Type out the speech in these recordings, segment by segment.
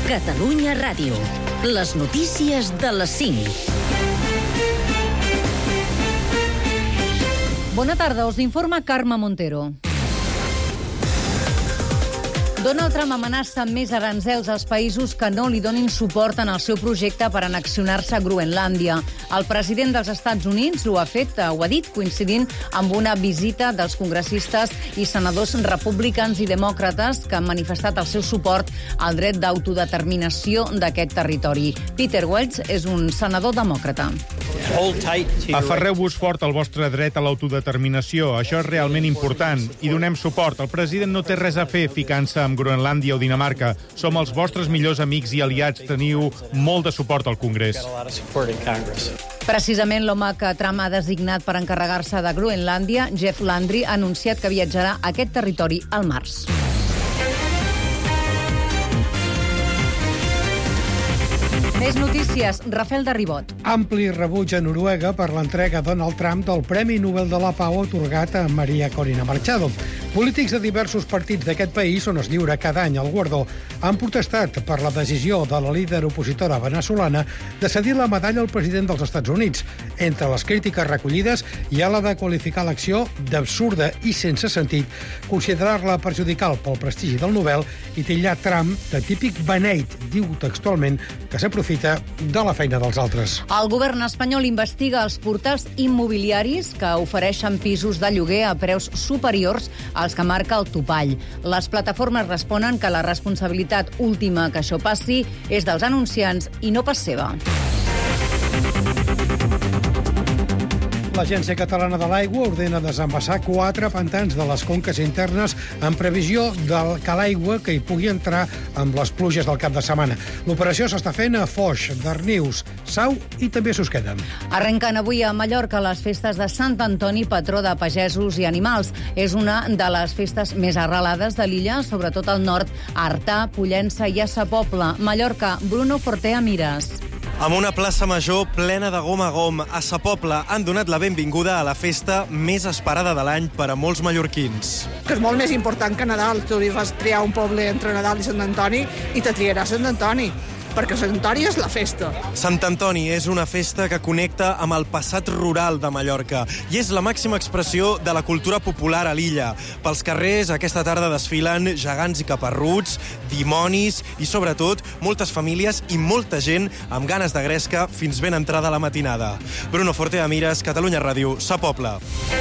Catalunya Ràdio. Les notícies de les 5. Bona tarda, us informa Carme Montero. Donald Trump amenaça amb més aranzels als països que no li donin suport en el seu projecte per annexionar-se a Groenlàndia. El president dels Estats Units ho ha dit, coincidint amb una visita dels congressistes i senadors republicans i demòcrates que han manifestat el seu suport al dret d'autodeterminació d'aquest territori. Peter Welch és un senador demòcrata. Aferreu-vos fort al vostre dret a l'autodeterminació. Això és realment important i donem suport. El president no té res a fer ficant-se amb Groenlàndia o Dinamarca. Som els vostres millors amics i aliats. Teniu molt de suport al Congrés. Precisament l'home que Trump ha designat per encarregar-se de Groenlàndia, Jeff Landry, ha anunciat que viatjarà a aquest territori al març. Més notícies. Rafael de Ribot. Ampli rebuig a Noruega per l'entrega a Donald Trump del Premi Nobel de la Pau atorgat a Maria Corina Machado. Polítics de diversos partits d'aquest país, on es lliura cada any el guardó, han protestat per la decisió de la líder opositora veneçolana de cedir la medalla al president dels Estats Units. Entre les crítiques recollides hi ha la de qualificar l'acció d'absurda i sense sentit, considerar-la perjudicial pel prestigi del Nobel i titllar Trump de típic beneit, diu textualment, que s'aprofita de la feina dels altres. El govern espanyol investiga els portals immobiliaris que ofereixen pisos de lloguer a preus superiors als que marca el topall. Les plataformes responen que la responsabilitat última que això passi és dels anunciants i no pas seva. L'Agència Catalana de l'Aigua ordena desembassar 4 pantans de les conques internes en previsió que l'aigua que hi pugui entrar amb les pluges del cap de setmana. L'operació s'està fent a Foix, Darnius, Sau i també Susqueda. Arrenquen avui a Mallorca les festes de Sant Antoni, patró de pagesos i animals. És una de les festes més arrelades de l'illa, sobretot al nord, a Artà, Pollença i a Sa Pobla. Mallorca, Bruno Fortea Mires. Amb una plaça major plena de gom a gom, a Sa Pobla han donat la benvinguda a la festa més esperada de l'any per a molts mallorquins. Que és molt més important que Nadal. Tu vas triar un poble entre Nadal i Sant Antoni i te triarà Sant Antoni, perquè Sant Antoni és la festa. Sant Antoni és una festa que connecta amb el passat rural de Mallorca i és la màxima expressió de la cultura popular a l'illa. Pels carrers aquesta tarda desfilen gegants i caparruts, dimonis i, sobretot, moltes famílies i molta gent amb ganes de gresca fins ben entrada la matinada. Bruno Fortea Mires, Catalunya Ràdio, Sa Pobla.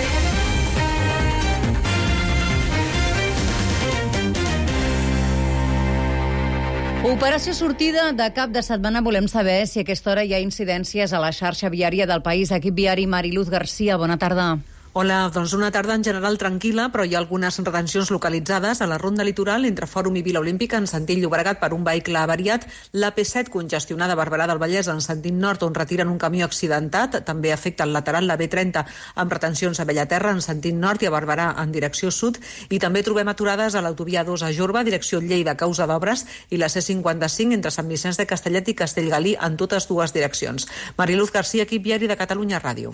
Operació sortida de cap de setmana. Volem saber si a aquesta hora hi ha incidències a la xarxa viària del país. Equip viari, Mariluz García, bona tarda. Hola, doncs una tarda en general tranquil·la, però hi ha algunes retencions localitzades a la ronda litoral entre Fòrum i Vila Olímpica en sentit Llobregat per un vehicle avariat, la P7 congestionada a Barberà del Vallès en sentit nord on retiren un camió accidentat, també afecta el lateral la B30 amb retencions a Bellaterra en sentit nord i a Barberà en direcció sud, i també trobem aturades a l'autovia 2 a Jorba, direcció Lleida a causa d'obres, i la C55 entre Sant Vicenç de Castellet i Castellgalí en totes dues direccions. Mariluz García, equip viari de Catalunya Ràdio.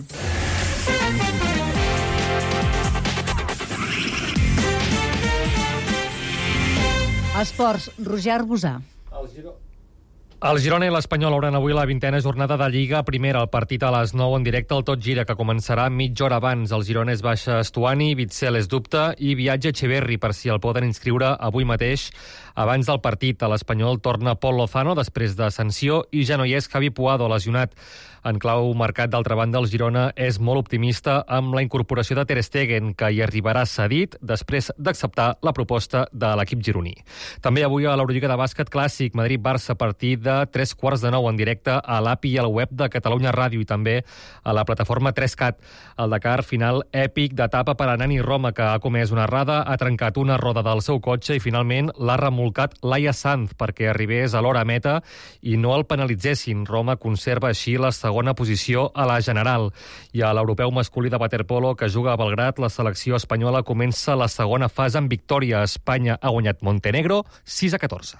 Esports, Roger Arbusà. El Girona i l'Espanyol obren avui la 20a jornada de Lliga Primera. El partit a les 9 en directe al Tot Gira, que començarà mitja hora abans. El Girona és baixa Estuani, Witsel és dubte i viatja Echeverri per si el poden inscriure avui mateix abans del partit. A l'Espanyol torna Pol Lozano després de sanció i ja no hi és Javi Puado, lesionat. En clau mercat, d'altra banda, el Girona és molt optimista amb la incorporació de Ter Stegen, que hi arribarà cedit després d'acceptar la proposta de l'equip gironí. També avui a l'Eurolliga de bàsquet clàssic, Madrid-Barça, partit de 3:15 en directe a l'API i al web de Catalunya Ràdio i també a la plataforma 3CAT. El Dakar, final èpic d'etapa per a Nani Roma, que ha comès una errada, ha trencat una roda del seu cotxe i finalment l'ha remolcat Laia Sanz perquè arribés a l'hora meta i no el penalitzessin. Roma conserva així la segona posició a la general. I a l'europeu masculí de waterpolo, que juga a Belgrad, la selecció espanyola comença la segona fase amb victòria. Espanya ha guanyat Montenegro 6-14.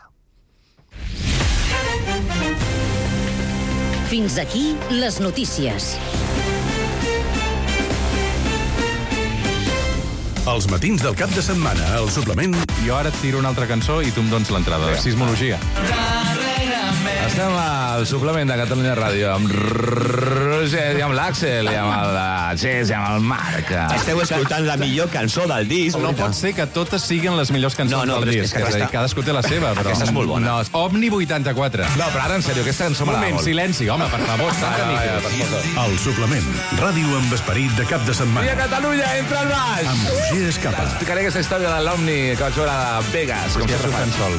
Fins aquí les notícies. Els matins del cap de setmana, al suplement... Jo ara et tiro una altra cançó i tu em dones l'entrada. Sismologia. Estem al suplement de Catalunya Ràdio amb Roger, i amb l'Àxel, i amb el Gés, i amb el Marc. Esteu escoltant la millor cançó del disc. No pot ser que totes siguin les millors cançons del disc. Cadascú té la seva, però... Aquesta és molt bona. No, Omni 84. No, però ara, en sèrio, aquesta cançó m'agrada molt. Un moment, silenci, home, per favor. El suplement. Ràdio amb esperit de cap de setmana. Via Catalunya, entra al baix! Amb Roger Escapa. Explicaré aquesta història de l'Omni que vaig veure a Vegas, com se fan sol.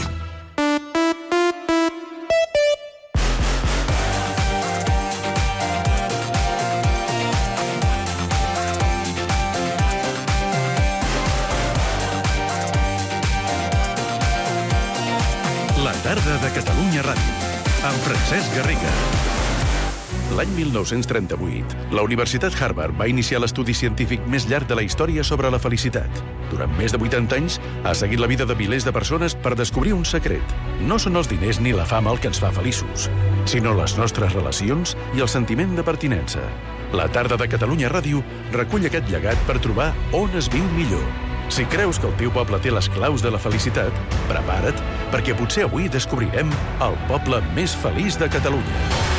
La tarda de Catalunya Ràdio, amb Francesc Garriga. L'any 1938, la Universitat Harvard va iniciar l'estudi científic més llarg de la història sobre la felicitat. Durant més de 80 anys, ha seguit la vida de milers de persones per descobrir un secret. No són els diners ni la fama el que ens fa feliços, sinó les nostres relacions i el sentiment de pertinença. La tarda de Catalunya Ràdio recull aquest llegat per trobar on es viu millor. Si creus que el teu poble té les claus de la felicitat, prepara't, perquè potser avui descobrirem el poble més feliç de Catalunya.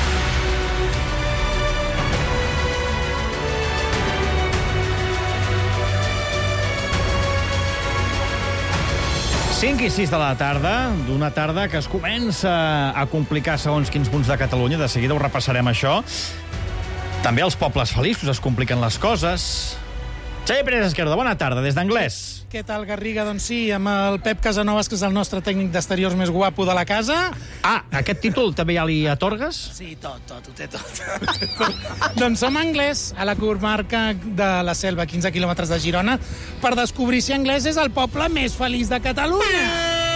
Cinc i 6 de la tarda, d'una tarda que es comença a complicar segons quins punts de Catalunya. De seguida ho repassarem, això. També als pobles feliços es compliquen les coses. Xavi Pérez Esquerdo, bona tarda, des d'Anglès. Què tal, Garriga? Doncs sí, amb el Pep Casanovas, que és el nostre tècnic d'exteriors més guapo de la casa. Ah, aquest títol també ja li atorgues? Sí, tot, ho té tot. Doncs som a Anglès, a la comarca de la Selva, 15 quilòmetres de Girona, per descobrir si Anglès és el poble més feliç de Catalunya.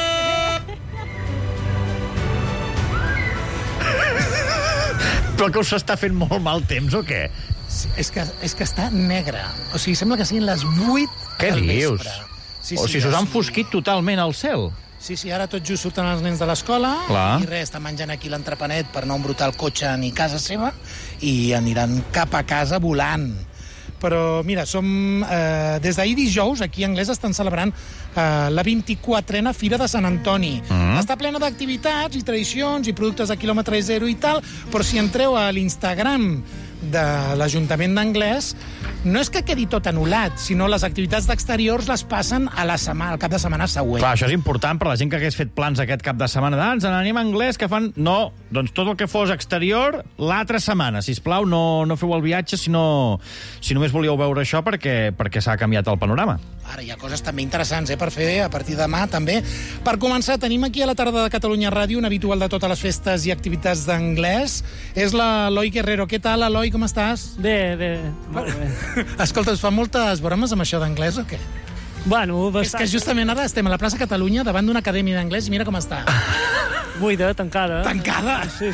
Però que us està fent molt mal temps, o què? És que està negre. O sigui, sembla que siguin les 8 Què del dius? vespre. O sigui, s'us han enfosquit totalment al cel. Sí, ara tot just surten els nens de l'escola. Clar. I res, està menjant aquí l'entrepanet per no embrutar el cotxe ni casa seva i aniran cap a casa volant. Però, mira, des d'ahir dijous, aquí a Anglès estan celebrant la 24a Fira de Sant Antoni. Està plena d'activitats i tradicions i productes de quilòmetre zero i tal, però si entreu a l'Instagram de l'Ajuntament d'Anglès, no és que quedi tot anul·lat, sinó les activitats d'exteriors les passen al cap de setmana següent. Clar, això és important per la gent que hagués fet plans aquest cap de setmana. Ens n'anem a Anglès, que fan... No, doncs tot el que fos exterior, l'altra setmana. Sisplau, no feu el viatge si només volíeu veure això, perquè s'ha canviat el panorama. Ara hi ha coses també interessants per fer a partir de demà, també. Per començar, tenim aquí a la tarda de Catalunya Ràdio un habitual de totes les festes i activitats d'Anglès. És l'Eloi Guerrero. Què tal, Eloi, com estàs? Bé, molt bé. Escolta, us fa moltes bromes amb això d'anglès o què? Bueno, És bastant. que justament ara estem a la plaça Catalunya davant d'una acadèmia d'anglès i mira com està. Buida, tancada. Tancada? Sí.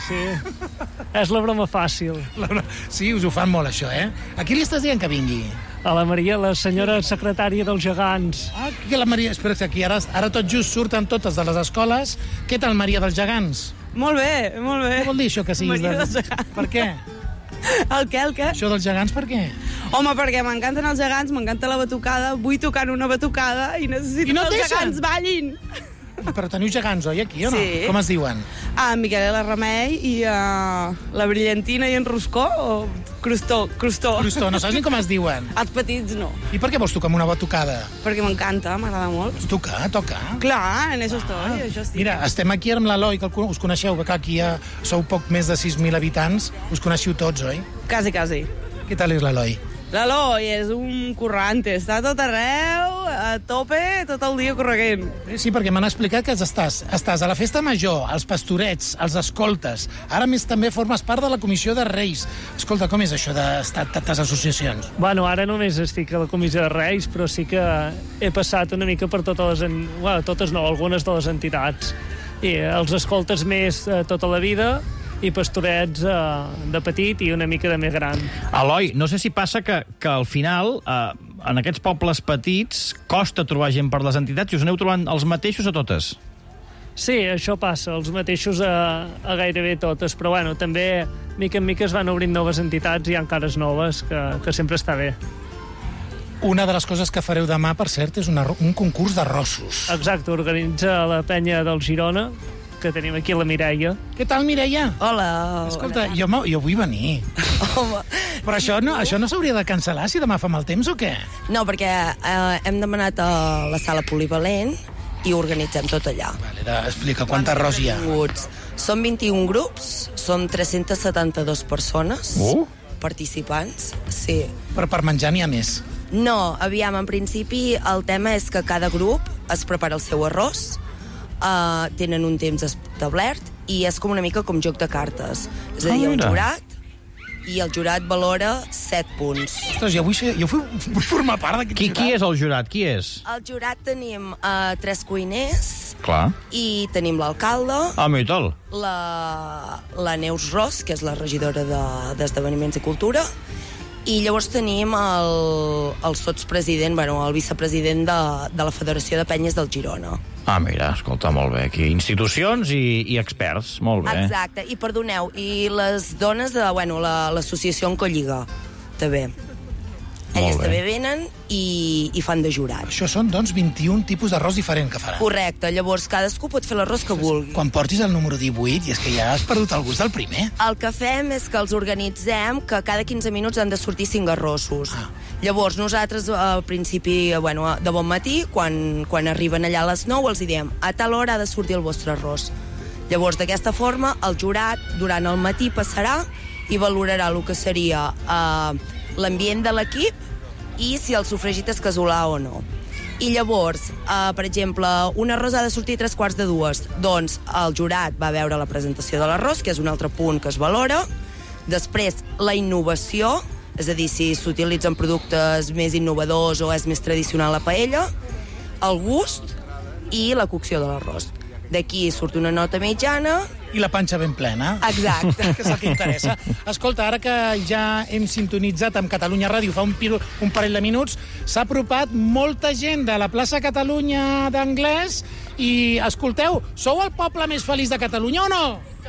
És la broma fàcil. Sí, us ho fan molt, això, eh? A qui li estàs dient que vingui? A la Maria, la senyora secretària dels gegants. Ah, que la Maria... Espera, aquí ara tot just surten totes de les escoles. Què tal, Maria dels gegants? Molt bé, molt bé. Què vol dir això que siguis Maria dels gegants. Per què? El què? Això dels gegants, per què? Home, perquè m'encanten els gegants, m'encanta la batucada, vull tocar una batucada i necessito que els gegants ballin. Però teniu gegants, oi, aquí, o no? Sí. Com es diuen? En Micaela Remei i la Brillantina i en Roscó, o Crostó. Crostó, no saps ni com es diuen. Els petits no. I per què vols tocar amb una batucada? Perquè m'encanta, m'agrada molt. Tocar. Clar, en això estoy, això sí. Mira, estem aquí amb l'Eloi, que us coneixeu, que aquí ja sou poc més de 6.000 habitants, us coneixiu tots, oi? Quasi. Què tal és l'Eloi? L'Eloi és un currante, està tot arreu, a tope, tot el dia correguent. Sí, perquè m'han explicat que estàs a la festa major, als pastorets, als escoltes. Ara més també formes part de la comissió de Reis. Escolta, com és això d'estar a tantes associacions? Bueno, ara només estic a la comissió de Reis, però sí que he passat una mica per totes algunes de les entitats. I els escoltes més tota la vida, i pastorets de petit i una mica de més gran. Eloi, no sé si passa que al final, en aquests pobles petits, costa trobar gent per les entitats i us aneu trobant els mateixos a totes. Sí, això passa, els mateixos a gairebé totes, però bueno, també mica en mica es van obrint noves entitats i hi ha cares noves, que sempre està bé. Una de les coses que fareu demà, per cert, és un concurs d'arrossos. Exacte, organitza la penya del Girona, que tenim aquí la Mireia. Què tal, Mireia? Hola. Escolta, jo vull venir. Home. Però això no s'hauria de cancel·lar si demà fa mal temps o què? No, perquè hem demanat a la sala polivalent i organitzem tot allà. Vale, explica, quant arròs hi ha? Són 21 grups, són 372 persones participants. Sí. Però per menjar n'hi ha més? No, aviam, en principi el tema és que cada grup es prepara el seu arròs, tenen un temps establert i és com una mica com joc de cartes. És a dir, un jurat, i el jurat valora 7 punts. Ostres, jo vull formar part d'aquest jurat. Qui és el jurat? Qui és? Al jurat tenim 3 cuiners. Clar. I tenim l'alcalde. Home, i tal. La Neus Ros, que és la regidora d'Esdeveniments i Cultura. I llavors tenim el sotspresident, el vicepresident de la Federació de Penyes del Girona. Ah, mira, escolta, molt bé. Aquí institucions i experts, molt bé. Exacte, i perdoneu, i les dones de l'associació Oncolliga, també. Elles també venen i fan de jurat. Això són, doncs, 21 tipus d'arròs diferent que faran. Correcte, llavors cadascú pot fer l'arròs que vulgui. Quan portis el número 18, i és que ja has perdut el gust del primer. El que fem és que els organitzem, que cada 15 minuts han de sortir 5 arrossos. Llavors, nosaltres, al principi, de bon matí, quan arriben allà a les 9, els diem a tal hora ha de sortir el vostre arròs. Llavors, d'aquesta forma, el jurat, durant el matí, passarà i valorarà el que seria l'ambient de l'equip i si el sofregit és casolà o no. I llavors, per exemple, un arròs ha de sortir a 3:45. Doncs el jurat va veure la presentació de l'arròs, que és un altre punt que es valora. Després, la innovació, és a dir, si s'utilitzen productes més innovadors o és més tradicional la paella, el gust i la cocció de l'arròs. D'aquí surt una nota mitjana. I la panxa ben plena. Exacte. Que és el que interessa. Escolta, ara que ja hem sintonitzat amb Catalunya Ràdio fa un parell de minuts, s'ha apropat molta gent de la plaça Catalunya d'Anglès i, escolteu, sou el poble més feliç de Catalunya o no?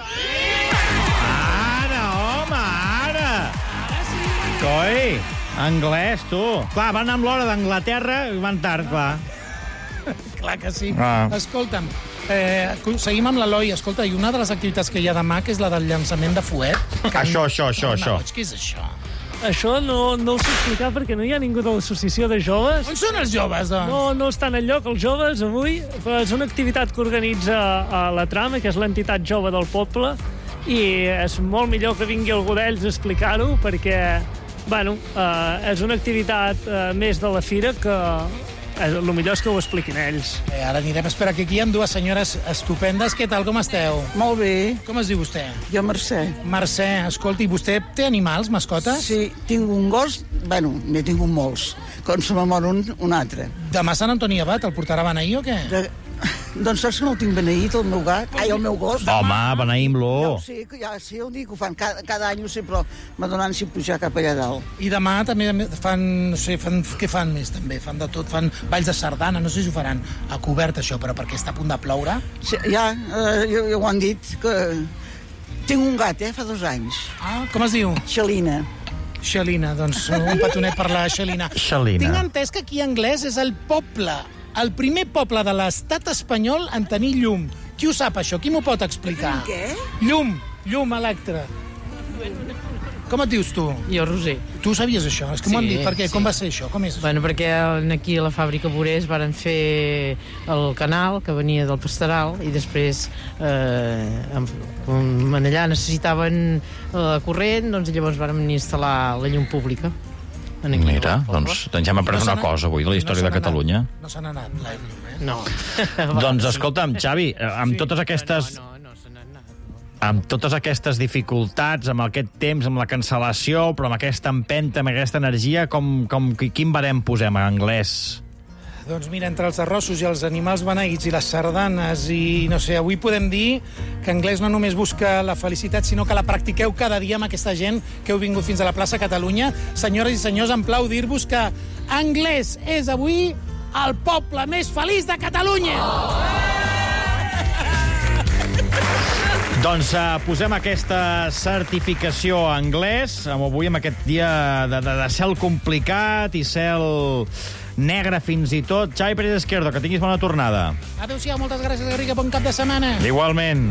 Ara, home, ara! Ara sí! Coi, Anglès, tu. Clar, van amb l'hora d'Anglaterra i van tard, clar. Clar que sí. Escolta'm, seguim amb l'Eloi. Escolta, i una de les activitats que hi ha demà, que és la del llançament de fuet. Això. Què és això? Això no ho sé explicar perquè no hi ha ningú de l'associació de joves. On són els joves, doncs? No estan enlloc els joves avui. És una activitat que organitza la Trama, que és l'entitat jove del poble, i és molt millor que vingui algú d'ells a explicar-ho perquè, és una activitat més de la fira que el millor és que ho expliquin ells. Ara anirem. Espera, que aquí hi ha dues senyores estupendes. Què tal, com esteu? Molt bé. Com es diu vostè? Jo, Mercè. Mercè, escolti, vostè té animals, mascotes? Sí, tinc un gos, n'he tingut molts. Quan se me'n mor un altre. Demà Sant Antoni Abat, el portarà beneir o què? Doncs saps que no el tinc beneït, el meu gat? Ai, el meu gos. Home, beneïm-lo. Ja sé, el dia que ho fan. Cada any ho sé, però m'adonen si pujar cap allà dalt. I demà també fan, no sé, què fan més també? Fan de tot, fan balls de sardana, no sé si ho faran a cobert això, però perquè està a punt de ploure. Sí, ja ho han dit, que tinc un gat, fa 2 anys. Ah, com es diu? Xelina. Xelina, doncs un petonet per la Xelina. Xelina. Tinc entès que aquí Anglès és el primer poble de l'estat espanyol en tenir llum. Qui ho sap, això? Qui m'ho pot explicar? Què? Llum elèctrica. Com et dius, tu? Jo, Roser. Tu sabies això? És que m'ho han dit. Per què? Sí. Com va ser això? Com és? Bueno, perquè aquí a la fàbrica Borés varen fer el canal que venia del Pastoral i després com allà necessitaven corrent, doncs llavors varen instal·lar la llum pública. Mira, doncs ja hem après una cosa avui de la història de Catalunya. No se n'ha anat la llum, No. Doncs escolta'm, Xavi, amb totes aquestes dificultats, amb aquest temps, amb la cancel·lació, però amb aquesta empenta, amb aquesta energia, quin barem posem a Anglès? Doncs mira, entre els arrossos i els animals beneïts i les sardanes i, no sé, avui podem dir que Anglès no només busca la felicitat, sinó que la practiqueu cada dia amb aquesta gent que heu vingut fins a la plaça Catalunya. Senyores i senyors, em plau dir-vos que Anglès és avui el poble més feliç de Catalunya! Doncs posem aquesta certificació a Anglès, avui amb aquest dia de cel complicat i cel negre fins i tot. Xavi Pérez Izquierdo, que tinguis bona tornada. Adéu-siau, moltes gràcies, Garriga, bon cap de setmana. Igualment.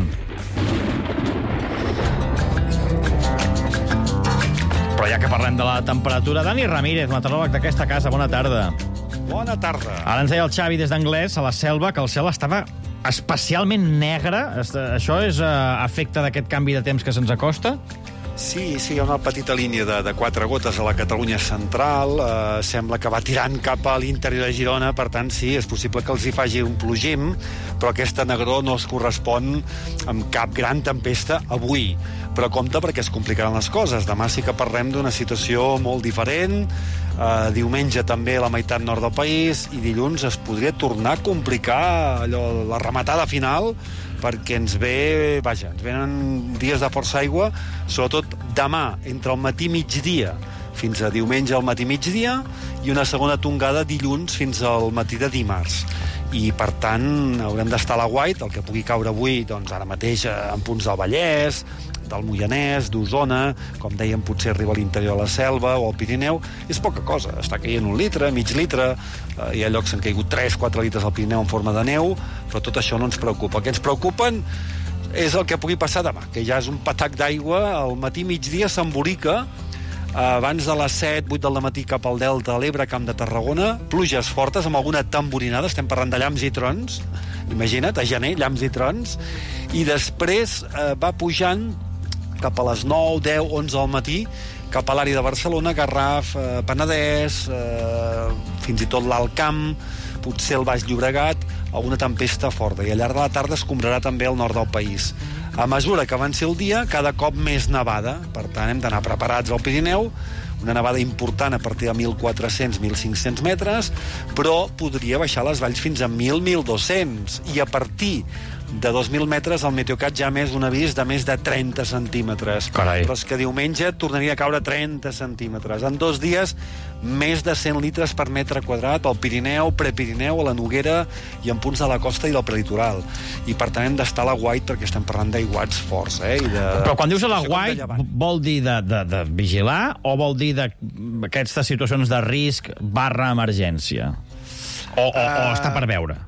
Però ja que parlem de la temperatura, Dani Ramírez, meteoròleg d'aquesta casa, bona tarda. Bona tarda. Ara ens deia el Xavi des d'Anglès, a la Selva, que el cel estava especialment negre. Això és efecte d'aquest canvi de temps que se'ns acosta? Sí, hi ha una petita línia de 4 gotes a la Catalunya central. Sembla que va tirant cap a l'interior de Girona, per tant, sí, és possible que els hi faci un plogim, però aquesta negror no es correspon amb cap gran tempesta avui. Però compte perquè es complicaran les coses. Demà sí que parlem d'una situació molt diferent. Diumenge també a la meitat nord del país i dilluns es podria tornar a complicar la rematada final, perquè ens venen dies de força aigua, sobretot demà, entre el matí i migdia, fins a diumenge al matí i migdia, i una segona tongada dilluns fins al matí de dimarts. I, per tant, haurem d'estar a l'aguait, el que pugui caure avui, doncs, ara mateix en punts del Vallès, del Moianès, d'Osona, com dèiem, potser arriba a l'interior de la Selva o al Pirineu, és poca cosa. Està caient 1 litre, mig litre, hi ha llocs que han caigut 3-4 litres al Pirineu en forma de neu, però tot això no ens preocupa. El que ens preocupen és el que pugui passar demà, que ja és un patac d'aigua, al matí migdia s'embolica, abans de les 7-8 del matí cap al Delta, a l'Ebre, Camp de Tarragona, pluges fortes amb alguna tamborinada, estem parlant de llamps i trons, imagina't, a gener, llamps i trons, i després va pujant cap a les 9, 10, 11 del matí, cap a l'àrea de Barcelona, Garraf, Penedès, fins i tot l'Alt Camp, potser el Baix Llobregat, alguna tempesta forta, i al llarg de la tarda escombrarà també el nord del país. A mesura que avanci el dia, cada cop més nevada, per tant hem d'anar preparats al Pirineu, una nevada important a partir de 1.400-1.500 metres, però podria baixar les valls fins a 1.000-1.200, i a partir de 2.000 metres el Meteocat ja ha més un avís de més de 30 centímetres. Carai. Però és que diumenge tornaria a caure 30 centímetres. En 2 dies, més de 100 litres per metre quadrat al Pirineu, Prepirineu, a la Noguera i en punts de la costa i del prelitoral. I per tant hem d'estar a l'aguait perquè estem parlant d'aiguats forts. Però quan dius a l'aguait, vol dir de vigilar o vol dir d'aquestes situacions de risc / emergència? O està per veure?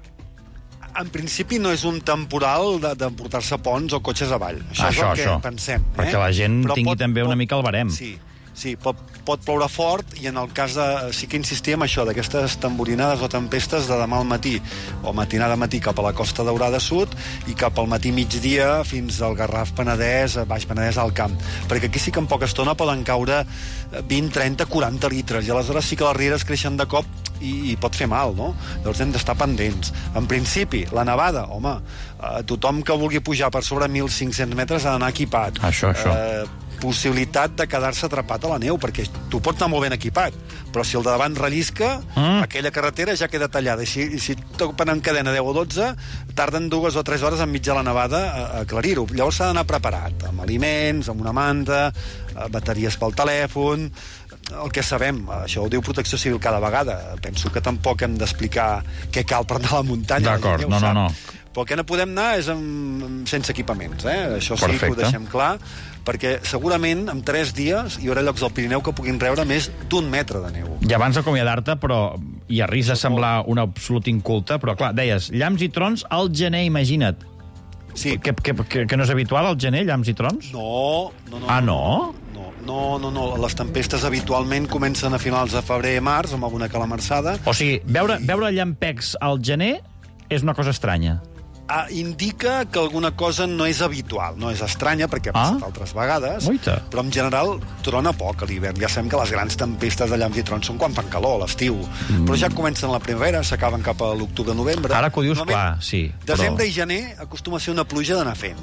En principi no és un temporal d'emportar-se ponts o cotxes avall. Això és el que pensem. Perquè la gent tingui també una mica el barem. Sí, pot ploure fort, i en el cas de... Sí que insistíem això, d'aquestes tamborinades o tempestes de demà al matí, o matinada al matí cap a la Costa Daurada Sud, i cap al matí migdia fins al Garraf Penedès, Baix Penedès, al Camp. Perquè aquí sí que en poca estona poden caure 20, 30, 40 litres, i aleshores sí que les rieres creixen de cop i pot fer mal, no? Llavors hem d'estar pendents. En principi, la nevada, home, tothom que vulgui pujar per sobre 1.500 metres ha d'anar equipat. Això. Possibilitat de quedar-se atrapat a la neu, perquè tu pots anar molt ben equipat, però si el de davant rellisca, aquella carretera ja queda tallada, i si topen en cadena 10 o 12, tarden 2 o 3 hores enmig de la nevada a aclarir-ho. Llavors s'ha d'anar preparat, amb aliments, amb una manta, bateries pel telèfon, el que sabem, això ho diu Protecció Civil cada vegada. Penso que tampoc hem d'explicar què cal per anar a la muntanya. D'acord, no. Però el que no podem anar és sense equipaments, Això sí que ho deixem clar, perquè segurament en 3 dies hi haurà llocs del Pirineu que puguin rebre més d'1 metre de neu. I abans d'acomiadar-te, però hi ha risc de semblar un absolut inculte, però clar, deies, llamps i trons al gener, imagina't. Sí. Que no és habitual al gener, llamps i trons? No. Ah, no? No. Les tempestes habitualment comencen a finals de febrer-març, amb alguna calamarsada. O sigui, veure llampecs al gener és una cosa estranya. Indica que alguna cosa no és habitual, no és estranya, perquè ha passat altres vegades, però en general trona poc a l'hivern. Ja sabem que les grans tempestes de llamps i trons són quan fan calor, a l'estiu, però ja comencen la primavera, s'acaben cap a l'octubre-novembre. Ara que ho dius, clar, sí. Desembre i gener acostuma a ser una pluja d'anar fent,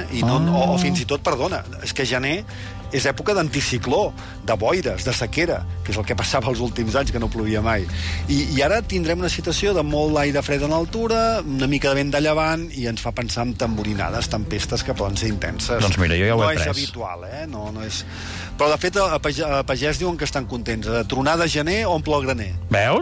o fins i tot, perdona, és que gener és època d'anticicló, de boires, de sequera, que és el que passava els últims anys, que no plovia mai. I ara tindrem una situació de molt aire fred en altura, una mica de vent de llevant, i ens fa pensar en tamborinades, tempestes que poden ser intenses. Doncs mira, jo ja ho he pres. No és habitual, No és... Però, de fet, a pagès diuen que estan contents. Tronar de gener omple el graner. Veus?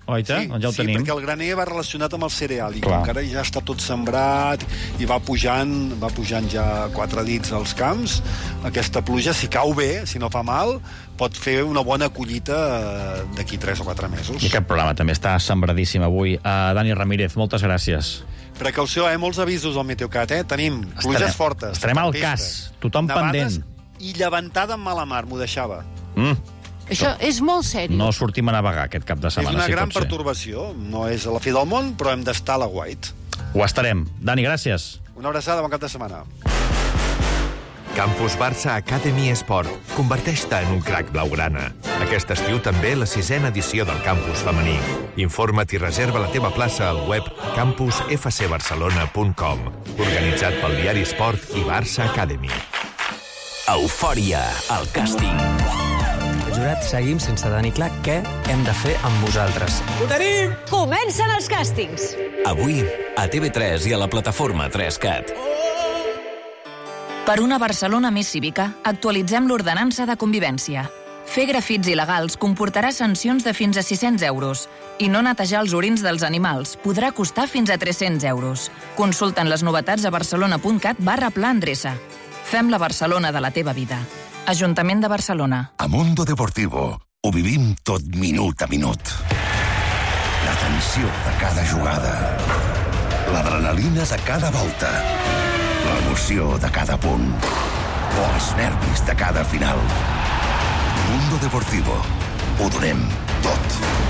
oita? Doncs ja ho tenim. Sí, perquè el graner va relacionat amb el cereal, i com que ara ja està tot sembrat i va pujant ja 4 dits als camps, aquesta pluja, si cau bé, si no fa mal, pot fer una bona collita d'aquí 3 o 4 mesos. I aquest programa també està sembradíssim avui. Dani Ramírez, moltes gràcies. Precaució, molts avisos al Meteocat, Tenim pluges fortes. Estarem al cas, tothom pendent. I llevantada en mala mar, m'ho deixava. Això és molt sèrio. No sortim a navegar aquest cap de setmana, és una gran pertorbació. No és a la fi del món, però hem d'estar a l'aguait. Ho estarem. Dani, gràcies. Una abraçada, bon cap de setmana. Campus Barça Academy Esport. Converteix-te en un crac blaugrana. Aquest estiu també la 6a edició del campus femení. Informa't i reserva la teva plaça al web campusfcbarcelona.com. Organitzat pel diari Esport i Barça Academy. Eufòria, el càsting. Jurat, seguim sense tenir clar què hem de fer amb vosaltres. Ho tenim! Comencen els càstings. Avui, a TV3 i a la plataforma 3CAT. Per una Barcelona més cívica, actualitzem l'ordenança de convivència. Fer grafits il·legals comportarà sancions de fins a 600 euros i no netejar els orins dels animals podrà costar fins a 300 euros. Consulta'n les novetats a barcelona.cat/pla endreça. Fem la Barcelona de la teva vida. Ajuntament de Barcelona. A Mundo Deportivo ho vivim tot minut a minut. La tensió de cada jugada. L'adrenalina de cada volta. L'emoció de cada punt. O els nervis de cada final. Mundo Deportivo. Ho donem tot.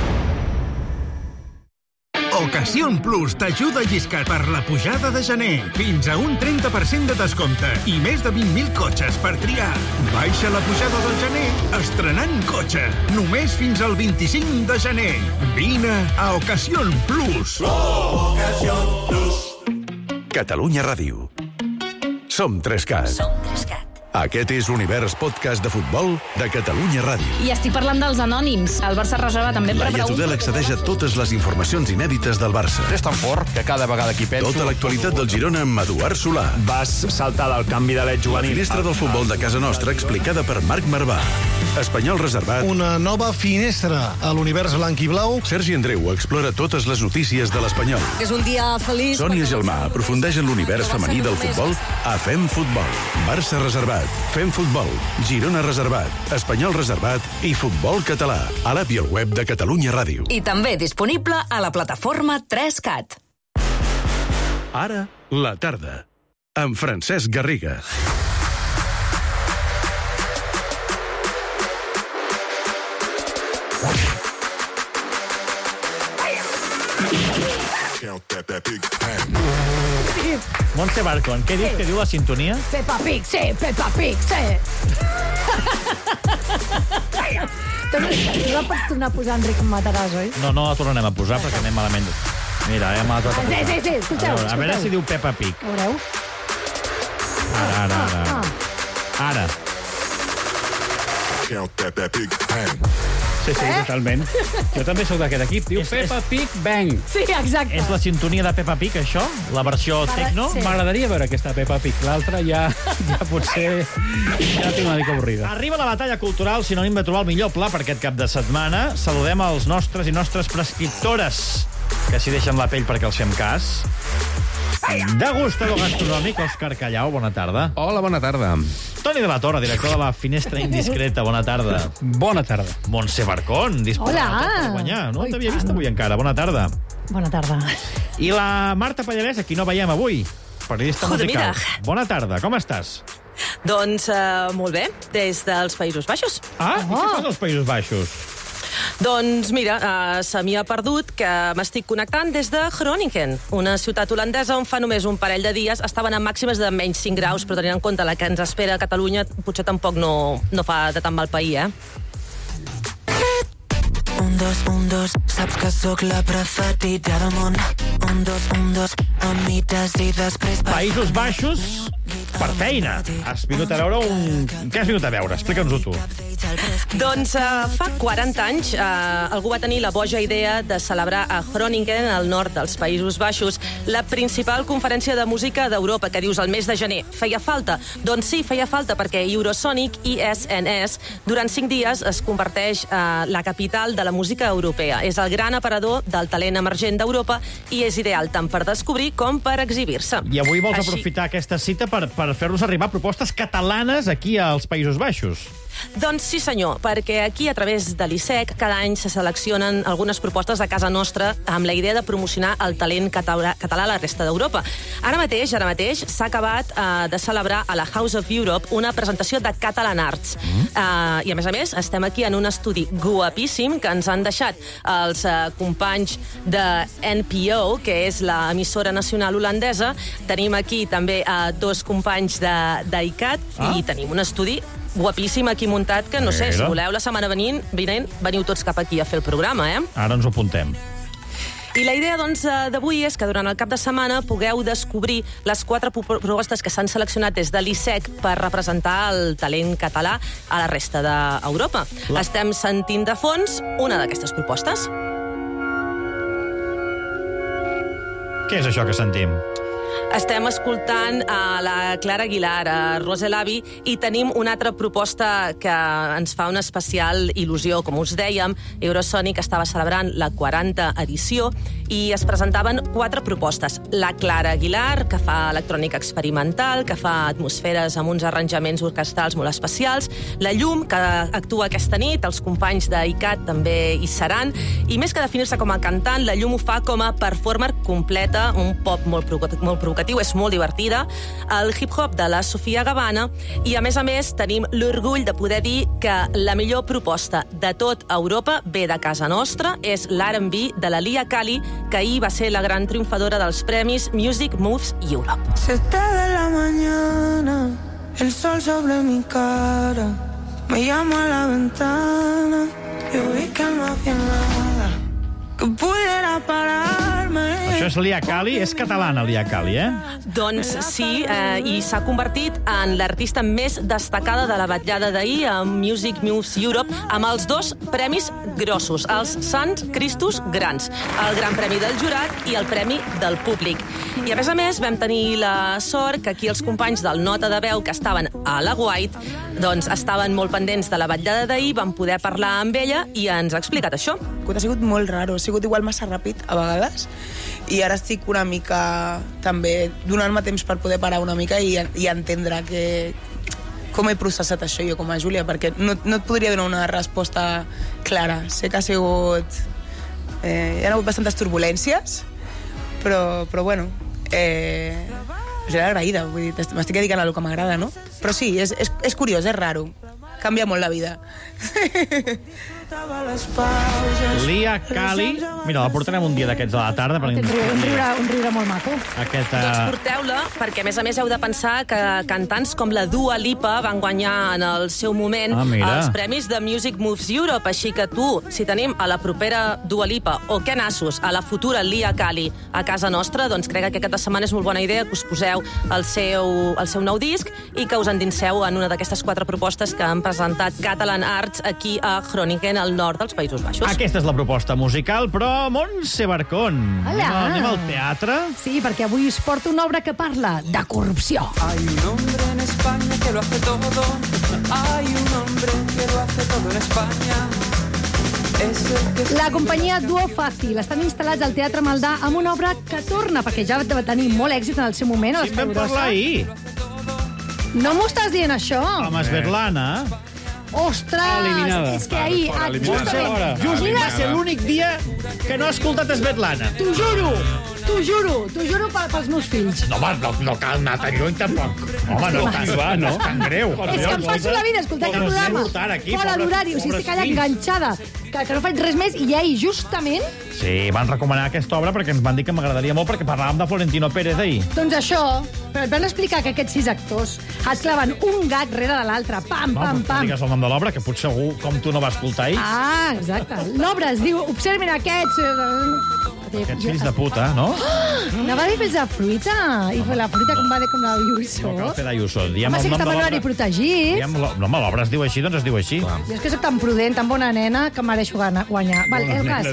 Ocasión Plus t'ajuda a lliscar per la pujada de gener. Fins a un 30% de descompte i més de 20.000 cotxes per triar. Baixa la pujada del gener estrenant cotxe. Només fins al 25 de gener. Vine a Ocasión Plus. Ocasión Plus. Catalunya Ràdio. Som 3CAT. Aquest és l'univers podcast de futbol de Catalunya Ràdio. I estic parlant dels anònims. El Barça reserva també per Laia Tudel accedeix a totes les informacions inèdites del Barça. És tan fort que cada vegada que hi penso... Tota l'actualitat del Girona amb Eduard Solà. Vas saltar del canvi de led juvenil. La finestra del futbol de casa nostra explicada per Marc Marvà. Espanyol reservat. Una nova finestra a l'univers blanc i blau. Sergi Andreu explora totes les notícies de l'Espanyol. És un dia feliç. Sònia Gelmà aprofundeix en l'univers femení del futbol a Fem Futbol. Barça reservat. Fem Futbol, Girona reservat, Espanyol reservat i Futbol català. A l'app i al web de Catalunya Ràdio. I també disponible a la plataforma 3CAT. Ara, la tarda. Amb Francesc Garriga. Montse Barcon, què dius? Què diu la sintonia? Peppa Pig, sí, Peppa Pig, sí. No pots tornar a posar Enric Mataràs, oi? No la tornarem a posar perquè anem malament. Mira, hem a posar. Sí, escolteu. A veure si diu Peppa Pig. Veureu? Ara. Sí, totalment. Jo també sóc d'aquest equip. Diu Peppa Pig Bang. Sí, exacte. És la sintonia de Peppa Pig, això? La versió techno? Sí. M'agradaria veure aquesta Peppa Pig. L'altra ja potser ja tinc una mica avorrida. Arriba la batalla cultural, sinònim de trobar el millor pla per aquest cap de setmana. Saludem als nostres i nostres prescriptores, que s'hi deixen la pell perquè els fem cas. Degustador gastronòmic, Òscar Callau, bona tarda. Hola, bona tarda. Toni de la Torre, director de la Finestra Indiscreta, bona tarda. Bona tarda. Montse Barcón, disposada per guanyar. No t'havia vist avui encara, bona tarda. Bona tarda. I la Marta Pallarès, a qui no veiem avui, periodista musical. Bona tarda, com estàs? Doncs molt bé, des dels Països Baixos. I què fas als Països Baixos? Doncs mira, se m'hi ha perdut que m'estic connectant des de Groningen, una ciutat holandesa on fa només un parell de dies estaven a màximes de menys 5 graus, però tenint en compte la que ens espera a Catalunya, potser tampoc no fa de tan mal pair, 1, 2, saps que sóc la preferida del món. 1, 2, amites i després... Països Baixos, Per feina. Has vingut a veure Què has vingut a veure? Explica'ns-ho tu. Doncs fa 40 anys algú va tenir la boja idea de celebrar a Groningen, al nord dels Països Baixos, la principal conferència de música d'Europa, que dius el mes de gener. Feia falta? Doncs sí, feia falta, perquè Eurosonic, ISNS, durant 5 dies es converteix la capital de la música europea. És el gran aparador del talent emergent d'Europa i és ideal tant per descobrir com per exhibir-se. I avui vols aprofitar aquesta cita per fer-nos arribar propostes catalanes aquí als Països Baixos. Doncs sí, senyor, perquè aquí, a través de l'ISEC, cada any se seleccionen algunes propostes de casa nostra amb la idea de promocionar el talent català a la resta d'Europa. Ara mateix, s'ha acabat de celebrar a la House of Europe una presentació de Catalan Arts. I, a més, estem aquí en un estudi guapíssim que ens han deixat els companys de NPO, que és l'emissora nacional holandesa. Tenim aquí també 2 companys d'ICAT i tenim un estudi guapíssim aquí muntat, que no sé, si voleu la setmana vinent, veniu tots cap aquí a fer el programa, Ara ens ho apuntem. I la idea, doncs, d'avui és que durant el cap de setmana pugueu descobrir les 4 propostes que s'han seleccionat des de l'ISEC per representar el talent català a la resta d'Europa. Estem sentint de fons una d'aquestes propostes. Què és això que sentim? Estem escoltant a la Clara Aguilar, a Roselavi, i tenim una altra proposta que ens fa una especial il·lusió. Com us dèiem, Eurosonic estava celebrant la 40 edició i es presentaven 4 propostes. La Clara Aguilar, que fa electrònica experimental, que fa atmosferes amb uns arranjaments orquestrals molt especials. La Llum, que actua aquesta nit, els companys d'ICAT també hi seran. I més que definir-se com a cantant, la Llum ho fa com a performer completa, un pop molt provocatiu, és molt divertida, el hip-hop de la Sofia Gavana, i a més tenim l'orgull de poder dir que la millor proposta de tot Europa ve de casa nostra, és l'R&B de la Lia Kali, que ahir va ser la gran triomfadora dels premis Music Moves Europe. 7 de la mañana, el sol sobre mi cara, me llamo a la ventana, yo vi que no había nada que pudiera pararme. Això és Lia Kali, és catalana, Lia Kali, Doncs sí, i s'ha convertit en l'artista més destacada de la vetllada d'ahir a Music Moves Europe, amb els 2 premis grossos, els Sants Cristos Grans, el Gran Premi del Jurat i el Premi del Públic. I a més vam tenir la sort que aquí els companys del Nota de Veu, que estaven a la White, doncs estaven molt pendents de la vetllada d'ahir, van poder parlar amb ella i ens ha explicat això. Ha sigut molt raro, ha sigut igual massa ràpid a vegades, i ara estic una mica també donant-me temps per poder parar una mica i entendre com he processat això jo com a Júlia, perquè no et podria donar una resposta clara. Sé que ha sigut... hi ha hagut bastantes turbulències, però bueno, seré agraïda, vull dir, m'estic dedicant a lo que m'agrada, no? Però sí, és curiós, és raro. Canvia molt la vida. Lia Kali, mira, la portarem un dia d'aquests a la tarda. Un riure molt maco. Doncs porteu-la, perquè a més heu de pensar que cantants com la Dua Lipa van guanyar en el seu moment els premis de Music Moves Europe, així que tu, si tenim a la propera Dua Lipa o que nassos a la futura Lia Kali a casa nostra, doncs crec que aquesta setmana és molt bona idea que us poseu el seu nou disc i que us endinseu en una d'aquestes 4 propostes que han presentat Catalan Arts aquí a Groningen, al nord dels Països Baixos. Aquesta és la proposta musical, però Montse Barcón. Anem al teatre? Sí, perquè avui us porto una obra que parla de corrupció. Hay un hombre en España que lo hace todo. Hay un hombre que lo hace todo en España. La companyia Duo Fàcil estan instal·lats al Teatre Maldà amb una obra que torna, perquè ja va tenir molt èxit en el seu moment. Sí, vam parlar ahir. No m'ho estàs dient, això? Amb Svetlana. Ostres, és que ahir... Justament va ser l'únic dia que no ha escoltat Svetlana. T'ho juro pels meus fills. No, home, no cal anar tan lluny, tampoc. Home, no és tan greu. És que em passo la vida escoltant el programa fora l'horari, o sigui, estic allà enganxada, que no faig res més, i ahir, justament... Sí, van recomanar aquesta obra perquè ens van dir que m'agradaria molt, perquè parlàvem de Florentino Pérez ahir. Doncs això... Però et van explicar que aquests 6 actors et claven un gag rere de l'altre. Pam, pam, pam. No digues el nom de l'obra, que potser algú com tu no va escoltar ahir. Ah, exacte. L'obra es diu Observin aquests... Aquests fills de puta, no? Anava a dir fills de fruita. I la fruita com va dir com l'Ayuso. No cal fer d'Ayuso. Diem Home, el sí que nom està de l'obra. Manuel i protegit. No, home, l'obra es diu així, doncs es diu així. Jo és que soc tan prudent, tan bona nena, que mereixo guanyar. Val, el cas.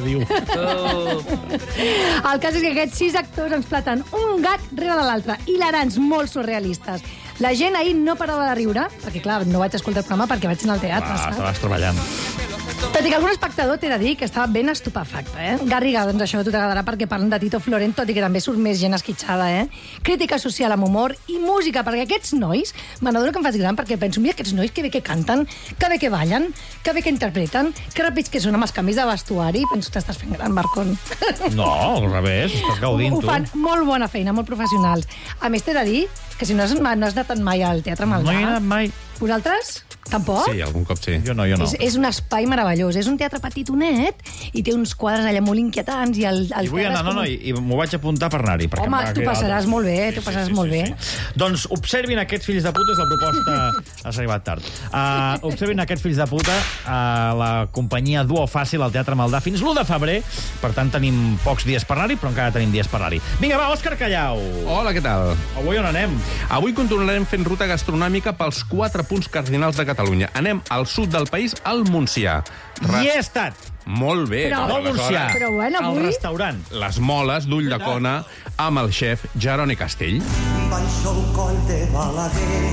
El cas és que aquests 6 actors ens platen un gag rere de l'altre, hilarants, molt surrealistes. La gent ahir no parava de riure, perquè, clar, no vaig escoltar el programa perquè vaig anar al teatre, saps? Estaves treballant. Tot i que algun espectador t'he de dir que estava ben estupefacte, eh? Garriga, doncs això a tu t'agradarà perquè parlen de Tito Florent, tot i que també surt més gent esquitxada, eh? Crítica social amb humor i música, perquè aquests nois, m'adono que em fas gran, perquè penso, mira, aquests nois que bé que canten, que bé que ballen, que bé que interpreten, que ràpids que són amb els canvis de vestuari, penso que t'estàs fent gran, Marcon. No, al revés, estàs gaudint, tu. Ho fan molt bona feina, molt professionals. A més, t'he de dir que si no has anat mai al Teatre Maldà... No hi he anat mai. Vosaltres? Tampoc? Sí, algun cop sí. Jo no. És un espai meravellós. És un teatre petitonet i té uns quadres allà molt inquietants. I vull anar, i m'ho vaig apuntar per anar-hi. Home, tu passaràs molt bé, molt bé. Doncs observin aquests fills de puta, és la proposta... Has arribat tard. Observin aquests fills de puta a la companyia Duo Fàcil al Teatre Maldà fins l'1 de febrer. Per tant, tenim pocs dies per anar-hi, però encara tenim dies per anar-hi. Vinga, va, Òscar Callau. Hola, què tal? Avui on anem? Avui continuarem fent ruta gastronòmica pels 4 punts cardinals de Catalunya. Anem al sud del país, al Montsià. Hi he estat. Molt bé. Però, al Montsià. Però bueno, avui... Al restaurant. Les Moles d'Ull de Cona amb el xef Jeroni Castell. Baixo el coll de Balaguer.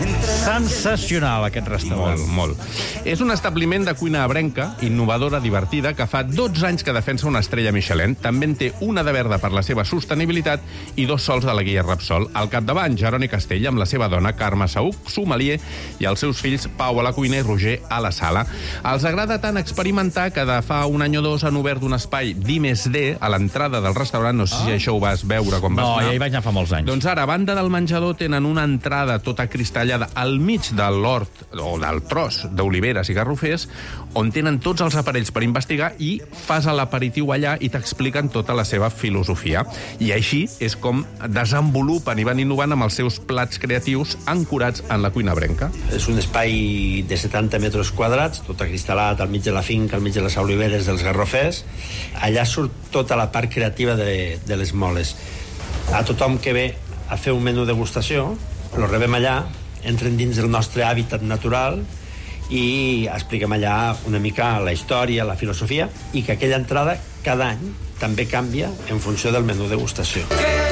Sensacional, aquest restaurant. Molt. És un establiment de cuina abrenca, innovadora, divertida, que fa 12 anys que defensa una estrella Michelin. També en té una de verda per la seva sostenibilitat i 2 sols de la guia Repsol. Al capdavant, Jeroni Castell, amb la seva dona, Carme Saúc, sommelier, i els seus fills, Pau a la cuina i Roger a la sala. Els agrada tant experimentar que de fa un any o 2 han obert un espai d'I+D a l'entrada del restaurant. No sé si això ho vas veure quan vas anar. No, ja hi vaig anar fa molts anys. Doncs ara, a banda del menjador, tenen una entrada tota cristallada al mig de l'hort, o del tros d'oliveres i garrofers, on tenen tots els aparells per investigar i fas l'aperitiu allà i t'expliquen tota la seva filosofia. I així és com desenvolupen i van innovant amb els seus plats creatius ancorats en la cuina abrenca. És un espai de 70 metres quadrats, tot acristal·lat al mig de la finca, al mig de les oliveres dels garrofers. Allà surt tota la part creativa de les moles. A tothom que ve a fer un menú degustació, lo rebem allà, entren dins del nostre hàbitat natural i expliquem allà una mica la història, la filosofia, i que aquella entrada cada any també canvia en funció del menú degustació.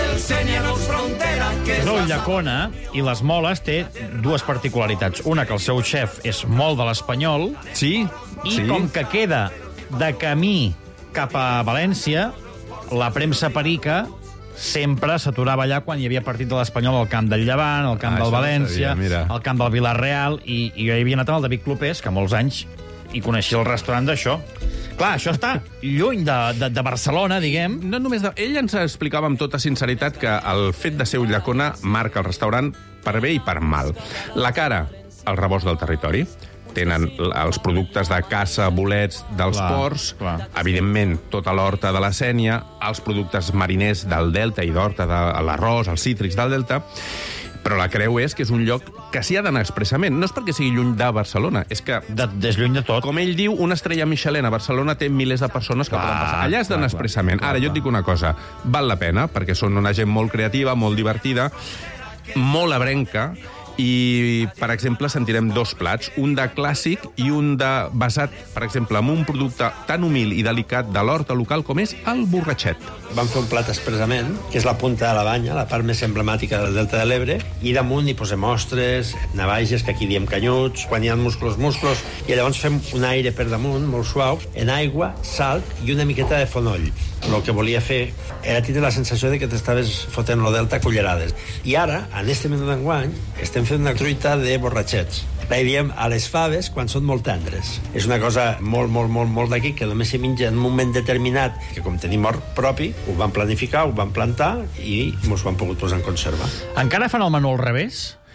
L'Ull de Cona i les Moles té 2 particularitats. Una, que el seu xef és molt de l'espanyol. Sí. I com que queda de camí cap a València, la premsa perica sempre s'aturava allà quan hi havia partit de l'Espanyol al camp del Llevant, al camp del València, al camp del Villarreal, i jo hi havia anat amb el David Clopés, que molts anys hi coneixia el restaurant d'això. Clar, això està lluny de Barcelona, diguem. No només ell ens explicava amb tota sinceritat que el fet de ser Ull de Cona marca el restaurant per bé i per mal. La cara, el rebost del territori. Tenen els productes de caça, bolets dels ports, evidentment tota l'horta de la Sénia, els productes mariners del Delta i d'horta de l'arròs, els cítrics del Delta, però la creu és que és un lloc que s'hi ha d'anar expressament. No és perquè sigui lluny de Barcelona, és que... És lluny de tot. Com ell diu, una estrella Michelin a Barcelona té milers de persones que poden passar. Allà has d'anar expressament. Ara, jo et dic una cosa, val la pena, perquè són una gent molt creativa, molt divertida, molt abrenca, i, per exemple, sentirem 2 plats, un de clàssic i un de basat, per exemple, en un producte tan humil i delicat de l'horta local com és el borratxet. Vam fer un plat expressament, que és la punta de la banya, la part més emblemàtica del Delta de l'Ebre, i damunt hi posem ostres, navaixes, que aquí diem canyuts, quan hi ha músculs, i llavors fem un aire per damunt, molt suau, en aigua, sal i una miqueta de fonoll. El que volia fer era tindre la sensació de que t'estaves fotent lo Delta a cullerades. I ara, en este menú d'enguany, estem fent una truita de borratxets. La diem a les faves quan són molt tendres. És una cosa molt d'aquí, que només se menja en un moment determinat, que com tenim hort propi, ho vam planificar, ho vam plantar i mos ho han pogut posar en conserva. Encara fan el menú al revés?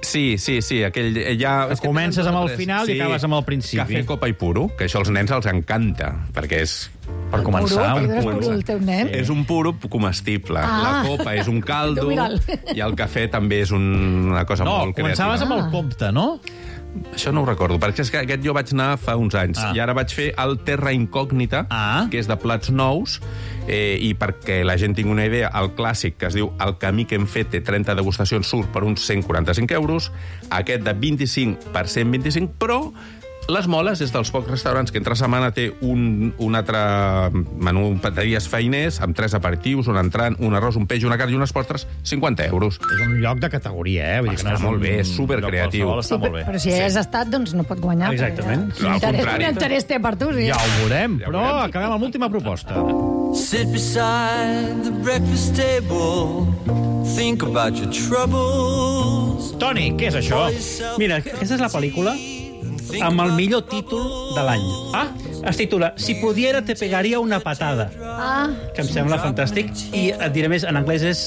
Sí, aquell... Comences amb el final i acabes amb el principi. Cafè, copa i puro, que això als nens els encanta, perquè és... Per començar, puro el teu nen? És un puro comestible. La copa és un caldo i el cafè també és una cosa molt creativa. No, començaves amb el compte, no? Això no ho recordo, perquè és que aquest jo vaig anar fa uns anys. I ara vaig fer el Terra Incògnita, que és de plats nous, i perquè la gent tingui una idea, el clàssic, que es diu El camí que hem fet, té 30 degustacions, surt per uns 145 euros, aquest de 25 per 125, però les moles és dels pocs restaurants que entre setmana té un altre menú de dies feiners, amb 3 aperitius, un entrant, un arròs, un peix, una carn i unes postres, 50 euros. És un lloc de categoria, Vull dir que està molt bé, és supercreatiu. Sí, però si has estat, doncs no pot guanyar. Exactament. Quin interès té per tu, sí. Ja ho veurem, però acabem amb l'última proposta. Sit beside the breakfast table. Think about your troubles. Toni, què és això? Mira, aquesta és la pel·lícula amb el millor títol de l'any. Es titula Si pudiera te pegaria una patada. Que em sembla fantàstic. I et diré més, en anglès és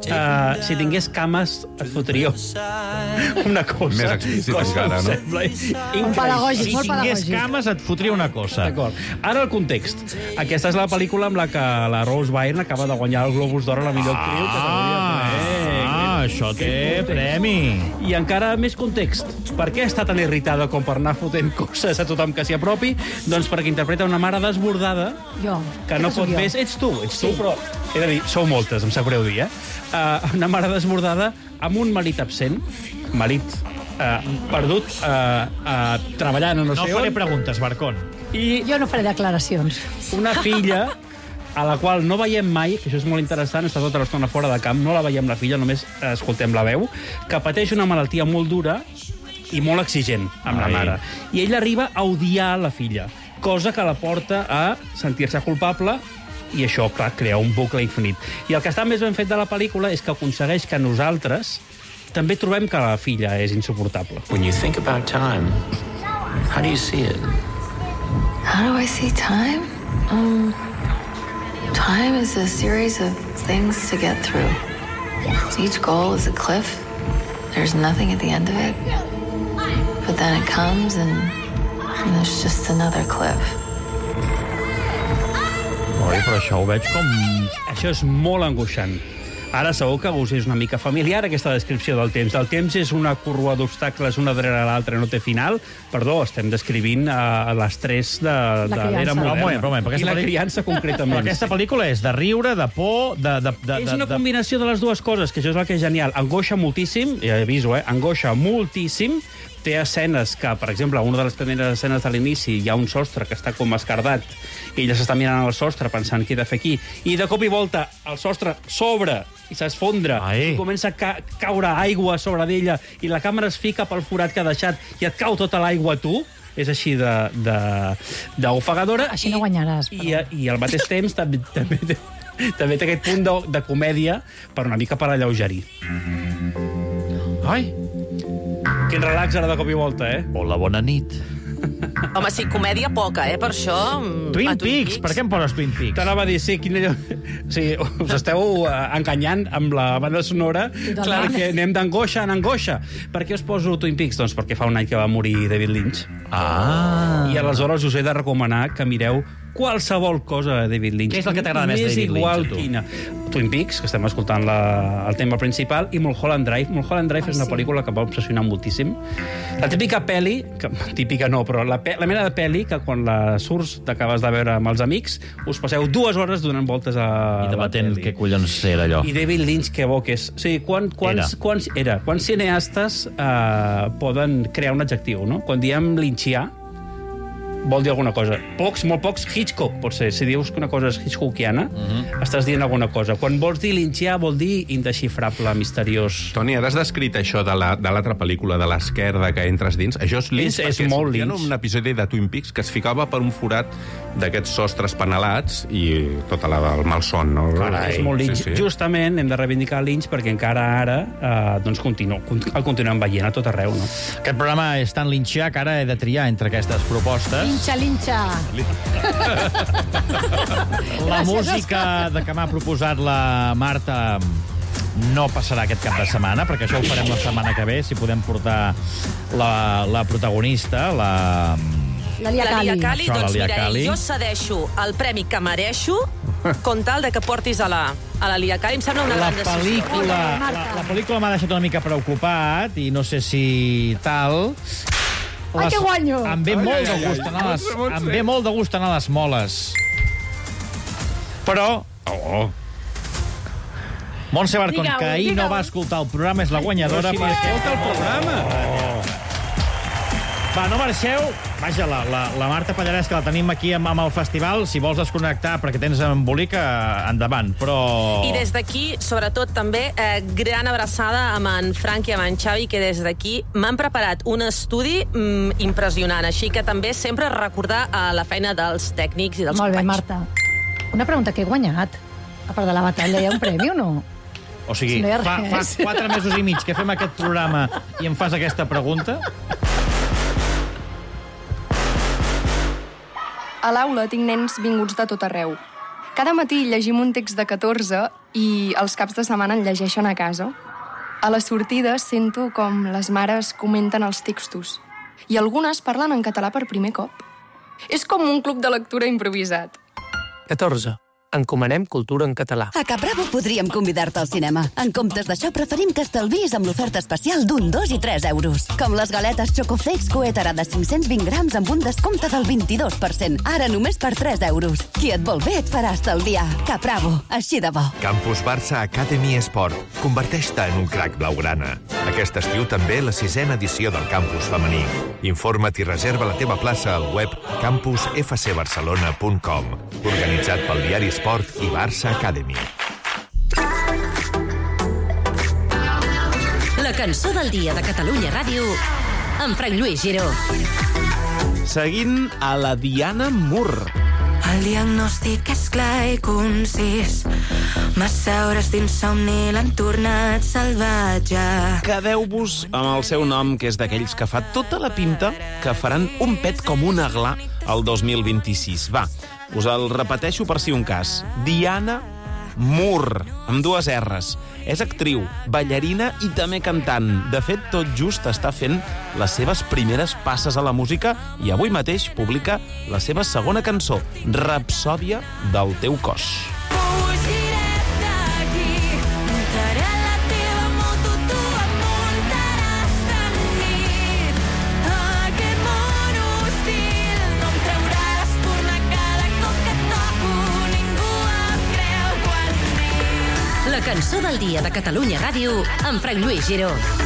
si tingués cames et fotria una cosa. Més explícit encara, no? Molt pedagògic, molt pedagògic. Si tingués cames et fotria una cosa. D'acord. Ara el context. Aquesta és la pel·lícula amb la que la Rose Byrne acaba de guanyar el Globus d'Or a la millor actriu. Això té premi. I encara més context. Per què està tan irritada com per anar fotent coses a tothom que s'hi apropi? Doncs perquè interpreta una mare desbordada que no pot més. Ets tu, però... He de dir, sou moltes, em sap greu dir, una mare desbordada amb un marit absent, marit perdut, treballant o no sé on. No faré preguntes, Barcón. Jo no faré declaracions. Una filla a la qual no veiem mai, que això és molt interessant, està tota l'estona fora de camp, no la veiem la filla, només escoltem la veu, que pateix una malaltia molt dura i molt exigent amb la mare. I ell arriba a odiar la filla, cosa que la porta a sentir-se culpable i això, clar, crea un bucle infinit. I el que està més ben fet de la pel·lícula és que aconsegueix que nosaltres també trobem que la filla és insuportable. When you think about time, how do you see it? How do I see time? Time is a series of things to get through. Each goal is a cliff. There's nothing at the end of it. But then it comes and there's just another cliff. Oi, però això ho veig com... Això és molt angoixant. Ara segur que us és una mica familiar, aquesta descripció del temps. El temps és una corrua d'obstacles, una darrere l'altra, no té final. Perdó, estem descrivint l'estrès de l'era moderna. I la criança, concretament. Però aquesta pel·lícula és de riure, de por, És una combinació de les dues coses, que això és el que és genial. Angoixa moltíssim, ja aviso, angoixa moltíssim. Té escenes que, per exemple, una de les primeres escenes de l'inici hi ha un sostre que està com escardat i ella s'està mirant al sostre pensant què he de fer aquí. I de cop i volta el sostre s'obre i s'esfondra i comença a caure aigua sobre d'ella i la càmera es fica pel forat que ha deixat i et cau tota l'aigua a tu. És així d'ofegadora. Així no guanyaràs. I al mateix temps també té aquest punt de comèdia per una mica per alleugerir. Ai! Quin relax ara de cop i volta, Hola, bona nit. Home, sí, comèdia poca, per això... Twin Peaks, per què em poses Twin Peaks? T'anava a dir, sí, us esteu enganyant amb la banda sonora, perquè anem d'angoixa en angoixa. Per què us poso Twin Peaks? Doncs perquè fa un any que va morir David Lynch. I aleshores us he de recomanar que mireu qualsevol cosa de David Lynch. Què és el que t'agrada més de David Lynch, igual quina. Twin Peaks, que estem escoltant el tema principal, i Mulholland Drive. Mulholland Drive és una pel·lícula que em va obsessionar moltíssim. La típica pel·li, típica no, però la mena de pel·li que quan la surts t'acabes de veure amb els amics, us passeu 2 hores donant voltes a i debatent què collons era allò. I David Lynch, que bo que és. O sigui, quants cineastes poden crear un adjectiu, no? Quan diem lynchià, vol dir alguna cosa. Pocs, molt pocs, Hitchcock, pot ser. Si dius que una cosa és hitchcockiana, estàs dient alguna cosa. Quan vols dir lynchià, vol dir indesxifrable, misteriós. Toni, ara has descrit això de l'altra pel·lícula, de l'esquerda que entres dins. Això és Lynch, és molt Lynch. Hi ha un episodi de Twin Peaks que es ficava per un forat d'aquests sostres panelats i tot el malson, no? Carai, és molt Lynch. Sí. Justament hem de reivindicar Lynch perquè encara ara el continuem veient a tot arreu, no? Aquest programa és tan lynchià que ara he de triar entre aquestes propostes. Linxa. La música de que m'ha proposat la Marta no passarà aquest cap de setmana, perquè això ho farem la setmana que ve, si podem portar la protagonista, la Lia Cali. Això, Doncs la Lia mira, Cali. jo cedeixo el premi que mereixo com tal de que portis a la Lia Cali. Em sembla una gran decisió. La pel·lícula m'ha deixat una mica preocupat i no sé si tal... Ai, que guanyo! Em ve molt de gust anar a les... Em ve molt de gust anar a les moles. Però... Montse Barcon, que ahir no va escoltar el programa, és la guanyadora. Però si escolta el programa. Va, no marxeu. Vaja, la Marta Pallarès, que la tenim aquí amb el festival, si vols desconnectar perquè tens embolic, endavant, però... I des d'aquí, sobretot, també, gran abraçada amb en Frank i amb en Xavi, que des d'aquí m'han preparat un estudi impressionant. Així que també sempre recordar la feina dels tècnics i dels Molt bé, companys. Marta. Una pregunta, què he guanyat? A part de la batalla, hi ha un premi o no? O sigui, Si no hi ha fa res. 4 mesos i mig que fem aquest programa i em fas aquesta pregunta? A l'aula tinc nens vinguts de tot arreu. Cada matí llegim un text de 14 i els caps de setmana en llegeixen a casa. A les sortides sento com les mares comenten els textos i algunes parlen en català per primer cop. És com un club de lectura improvisat. 14. Encomanem cultura en català. A Capravo podríem convidar-te al cinema. En comptes d'això, preferim que estalvis amb l'oferta especial d'1, 2 i 3 euros. Com les galetes Chocoflakes Coetara de 520 grams amb un descompte del 22%. Ara només per 3 euros. Qui et vol bé et farà estalviar. Capravo, així de bo. Campus Barça Academy Esport. Converteix-te en un crac blaugrana. Aquest estiu també la 6a edició del campus femení. Informa't i reserva la teva plaça al web campusfcbarcelona.com. Organitzat pel diari Esport i Barça Academy. La cançó del dia de Catalunya Ràdio amb Frank Lluís Giró. Seguint a la Diana Moore. El diagnòstic és clar i concís. Massa hores d'insomni l'han tornat salvatge. Quedeu-vos amb el seu nom, que és d'aquells que fa tota la pinta que faran un pet com un aglà el 2026. Va, us el repeteixo per si un cas. Diana Moore, amb 2 R's. És actriu, ballarina i també cantant. De fet, tot just està fent les seves primeres passes a la música i avui mateix publica la seva segona cançó, Rapsòdia del teu cos. La cançó del dia de Catalunya Ràdio amb Frank Lluís Giró.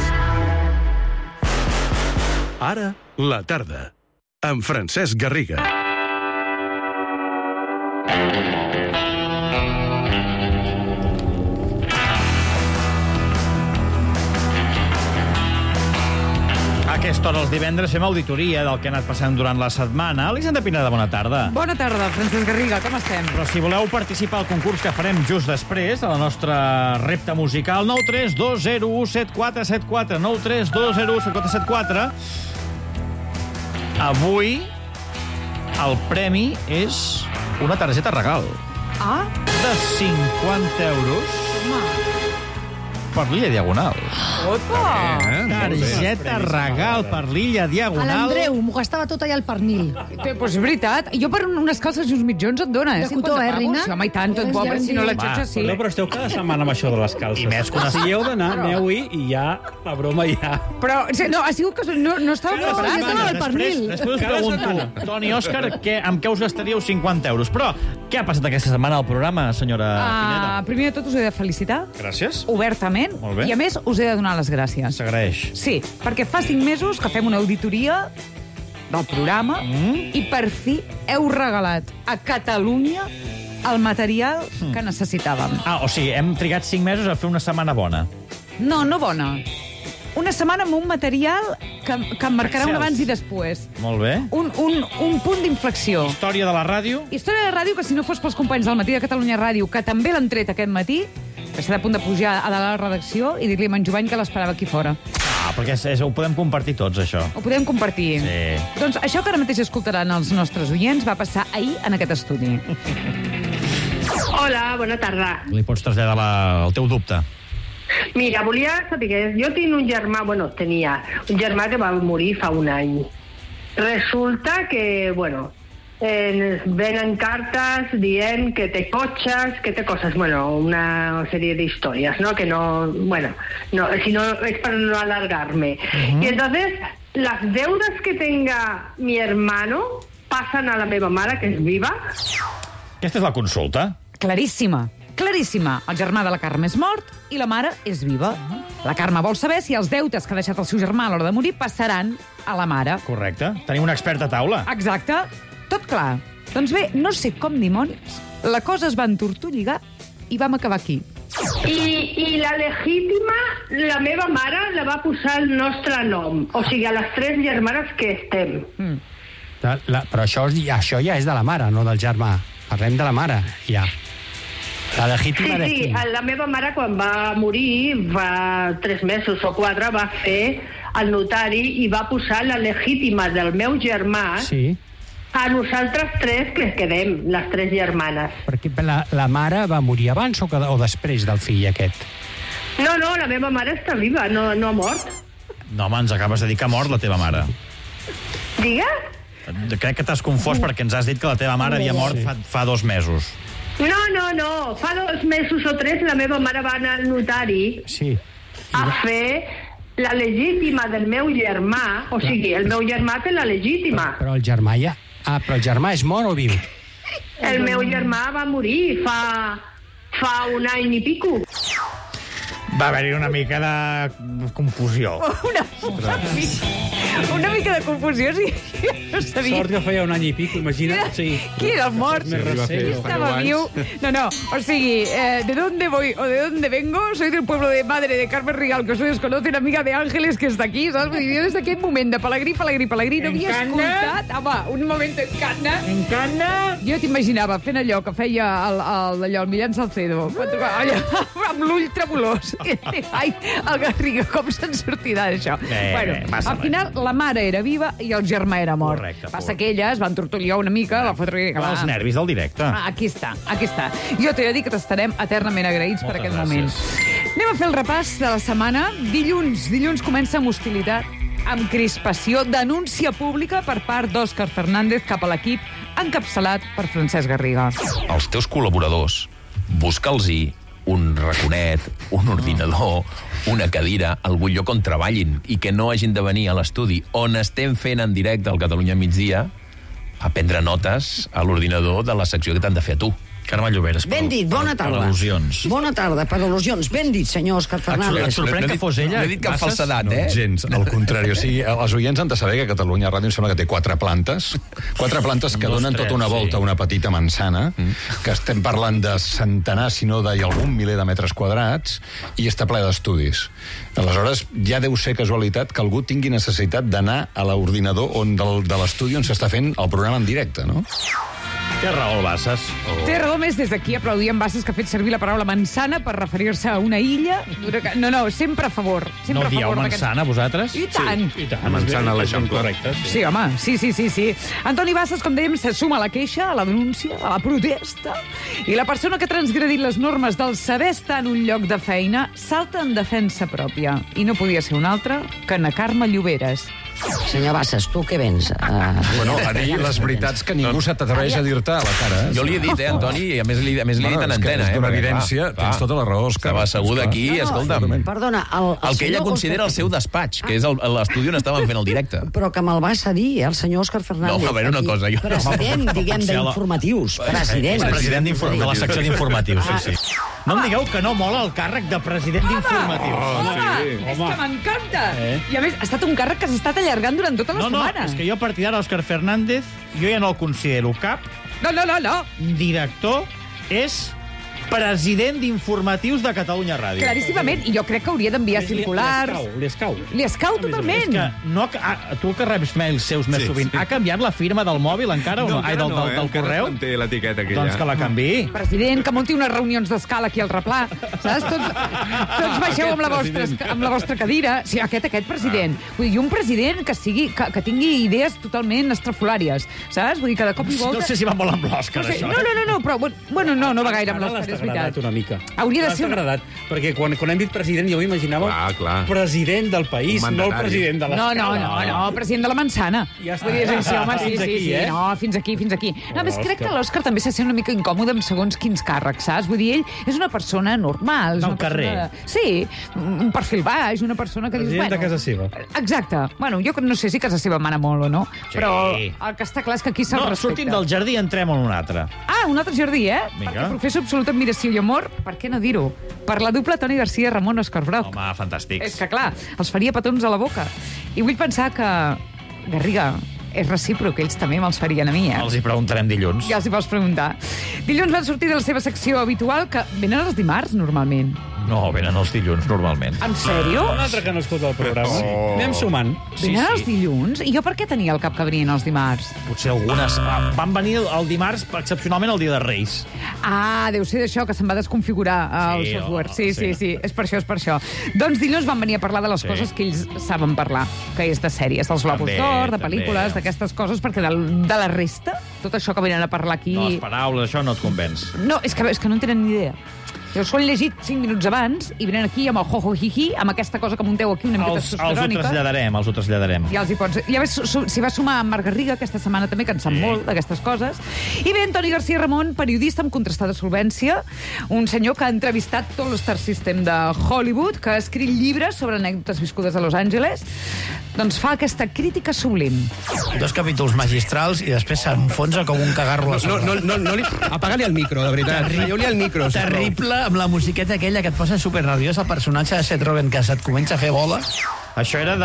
Ara, la tarda, amb Francesc Garriga. A aquesta hora els divendres fem auditoria del que ha anat passant durant la setmana. Elisenda Pineda, bona tarda. Bona tarda, Francesc Garriga, com estem? Però si voleu participar al concurs que farem just després, a la nostra repte musical, 932017474, 932017474. Avui el premi és una targeta regal. Ah? De 50 euros. Per l'Illa Diagonal. Opa! Targeta regal per l'Illa A Diagonal. l'Andreu, m'ho gastava tot allà al pernil. Pues és veritat. Jo per unes calces i uns mitjons et dona, De cotó, 50 Rina? pavos. Sí, home, i tant, tot bo, si no la xotxa sí. Però esteu cada setmana amb això de les calces. I més que una- Si hi heu d'anar, Però- aneu-hi i ja, la broma ja. Però, no, ha sigut que no estava Cada preparat. setmana. Estava al pernil. Després us Cada pregunto, setmana. Toni, Òscar, amb què us gastaríeu 50 euros? Però què ha passat aquesta setmana al programa, senyora Pineda? Primer de tot us he de felicitar, Gràcies. obertament, Molt bé. i a més us he de donar les gràcies. S'agraeix. Sí, perquè fa 5 mesos que fem una auditoria del programa i per fi heu regalat a Catalunya el material que necessitàvem. Ah, o sigui, hem trigat 5 mesos a fer una setmana bona. No, no bona. Una setmana amb un material que em marcarà un abans i després. Molt bé. Un punt d'inflexió. Història de la ràdio. Història de ràdio que si no fos pels companys del Matí de Catalunya Ràdio, que també l'han tret aquest matí, estarà a punt de pujar a dalt a la redacció i dir-li a en Jovany que l'esperava aquí fora. Ah, perquè ho podem compartir tots, això. Ho podem compartir. Sí. Doncs això que ara mateix escoltaran els nostres oients va passar ahir en aquest estudi. Hola, bona tarda. Li pots traslladar el teu dubte. Mira, volia saber, jo tinc un germà, tenia un germà que va morir fa un any. Resulta que, venen cartes dient que té cotxes, que té coses, una sèrie d'històries, ¿no? Que no, si no es para no alargarme. Y entonces, las deudas que tenga mi hermano pasan a la meva mare, que és viva. Aquesta és la consulta. Claríssima. Claríssima. El germà de la Carme és mort i la mare és viva. La Carme vol saber si els deutes que ha deixat el seu germà a l'hora de morir passaran a la mare. Correcte. Tenim un expert a taula. Exacte. Tot clar. Doncs bé, no sé com dimonis, la cosa es va entortolligar i vam acabar aquí. I la legítima, la meva mare la va posar el nostre nom. O sigui, a les 3 germanes que estem. Però això ja és de la mare, no del germà. Parlem de la mare, ja. La legítima de qui? Sí, la meva mare, quan va morir, fa 3 mesos o 4, va fer el notari i va posar la legítima del meu germà a nosaltres 3 que quedem, les 3 germanes. Perquè la mare va morir abans o després del fill aquest? No, la meva mare està viva, no ha mort. No, home, ens acabes de dir que ha mort la teva mare. Digues? Crec que t'has confós perquè ens has dit que la teva mare havia mort fa 2 mesos. No. Fa 2 mesos o 3 la meva mare va anar al notari a fer la legítima del meu germà. O sigui, el meu germà té la legítima. Però el germà ja... però el germà és mort o viu? El meu germà va morir fa un any i pico. Va haver-hi una mica de confusió. Una mica de confusió, sí. No sabia. Sort que feia un any i pico, imagina't. Qui era el mort? Qui estava viu? No, o sigui, ¿de dónde voy o de dónde vengo? Soy del pueblo de madre de Carmen Rigal, que usted desconoce, la amiga de Ángeles, que està aquí, saps? Vull dir, des d'aquest moment de pelegrí, no havia escoltat... Home, un moment, encanna. Jo t'imaginava fent allò que feia el Millán Salcedo, amb l'ull tremolós. Ai, el Garriga, com se'n sortirà d'això? Al final, la mare era viva i el germà era mort. Passa que ella es va entortollar una mica, va fotre... Els nervis del directe. Aquí està. Jo t'he de dir que t'estarem eternament agraïts per aquest moment. Anem a fer el repàs de la setmana. Dilluns comença amb hostilitat, amb crispació, denúncia pública per part d'Òscar Fernández cap a l'equip encapçalat per Francesc Garriga. Els teus col·laboradors, busca'ls-hi un raconet, un ordinador, una cadira, algun lloc on treballin i que no hagin de venir a l'estudi on estem fent en directe al Catalunya Migdia a prendre notes a l'ordinador de la secció que t'han de fer a tu. Carme Lloberes, ben dit, bona tarda. Per al·lusions. Bona tarda, per al·lusions. Ben dit, senyor Òscar Fernández. Et sorprèn que fos ella? No he dit cap falsedat, No, gens, al contrari. O sigui, els oients han de saber que Catalunya Ràdio em sembla que té 4 plantes. 4 plantes que donen tota una volta a una petita manzana, que estem parlant de centenars, si no d'algun miler de metres quadrats, i està ple d'estudis. Aleshores, ja deu ser casualitat que algú tingui necessitat d'anar a l'ordinador de l'estudi on s'està fent el programa en directe, no? Té raó, Bassas. Té raó, més des d'aquí aplaudíem Bassas, que ha fet servir la paraula manzana per referir-se a una illa. No, sempre a favor. No dieu manzana, vosaltres? I tant. I tant. Manzana a l'Eixample. Sí, home, sí. Antoni Bassas, com dèiem, se suma a la queixa, a la denúncia, a la protesta, i la persona que ha transgredit les normes del saber estar en un lloc de feina salta en defensa pròpia. I no podia ser una altra que na Carme Lloberes. Senyor Bassas, tu què vens? Bueno, a dir les veritats que ningú s'atreveix a dir-te a la cara. Jo li he dit, Antoni, i a més li he dit en antena. És d'una evidència, tens tota la raó, Òscar. Estava assegut aquí, escolta'm. Perdona, el que ella considera el seu despatx, que és l'estudi on estàvem fent el directe. Però que me'l va cedir, el senyor Òscar Fernández. No, a veure una cosa. President, diguem, d'informatius. President de la secció d'informatius, sí. No em digueu que no mola el càrrec de president d'informatius. Home, és que m'encanta. I a més, ha estat un càrrec que s'ha estat allargant durant tota la setmana. No, és que jo a partir d'ara, Òscar Fernández, jo ja no el considero cap. No. Director és president d'informatius de Catalunya Ràdio. Claríssimament, i jo crec que hauria d'enviar circulars. Li escau. Li escau totalment. És que no, tu que reps mails seus més sovint, ha canviat la firma del mòbil encara o no? Ai, del correu? No té l'etiqueta aquella. Doncs que la canviï. President, que munti unes reunions d'escala aquí al replà. Saps? Tots baixeu amb la vostra cadira. Sí, aquest president. Vull dir, un president que tingui idees totalment estrafolàries. Saps? Vull dir, que de cop i volta... No sé si va molt amb l'Òscar, això. No, però... Bueno, no va gaire amb l'Òscar, és agradat una mica. Hauria de ser M'ha agradat, perquè quan hem dit president jo m'imaginava president del país, no el president de l'escala. No, president de la manzana. Ja està. Vull dir, sí, home, Fins aquí, sí. eh? No, fins aquí. No, a més, crec que l'Òscar també se sent una mica incòmode amb segons quins càrrecs, saps? Vull dir, ell és una persona normal. Del carrer. Sí, un perfil baix, una persona que dius... President de casa seva. Exacte. Bueno, jo no sé si casa seva mana molt o no, però el que està clar és que aquí se'l respecta. Sortim del jardí i entrem en un altre. Un altre jardí, Perquè professo absoluta admiració i amor, per què no dir-ho? Per la dupla Toni Garcia, Ramon Òscar Broc. Home, fantàstics. És que, clar, els faria petons a la boca. I vull pensar que, Garriga, és recíproc, ells també me'ls farien a mi, Els hi preguntarem dilluns. Ja els hi pots preguntar. Dilluns van sortir de la seva secció habitual, que venen els dimarts, normalment. No, venen els dilluns, normalment. En sèrio? Un altre que no escolta el programa. Sí. Anem sumant. Venen els dilluns? I jo per què tenia el cap que venien els dimarts? Potser algunes... Van venir el dimarts, excepcionalment, el dia de Reis. Deu ser d'això, que se'n va desconfigurar el software. Sí. És per això. Doncs dilluns van venir a parlar de les coses que ells saben parlar, que és de sèries, dels Globus d'Or, de pel·lícules, d'aquestes coses, perquè de la resta, tot això que venen a parlar aquí... No, les paraules, això no et convenç. No, és que no en tenen ni idea. Llavors s'ho han llegit 5 minuts abans i venen aquí amb el ho-ho-hi-hi, amb aquesta cosa que munteu aquí una miqueta testosterònica. Els ho traslladarem. Ja els hi pots... Ja ves, s'hi va sumar en Marc Garriga aquesta setmana també, que en sap molt d'aquestes coses. I bé, en Toni Garcia Ramon, periodista amb contrastada solvència, un senyor que ha entrevistat tot l'Star System de Hollywood, que ha escrit llibres sobre anècdotes viscudes a Los Angeles, doncs fa aquesta crítica sublim. 2 capítols magistrals i després s'enfonsa com un cagarro a la sorra. Apaga-li el micro, de veritat. Traieu-li el micro. Terrible, amb la musiqueta aquella que et posa supernerviós, el personatge de Seth Rogen que se't comença a fer bola. Això era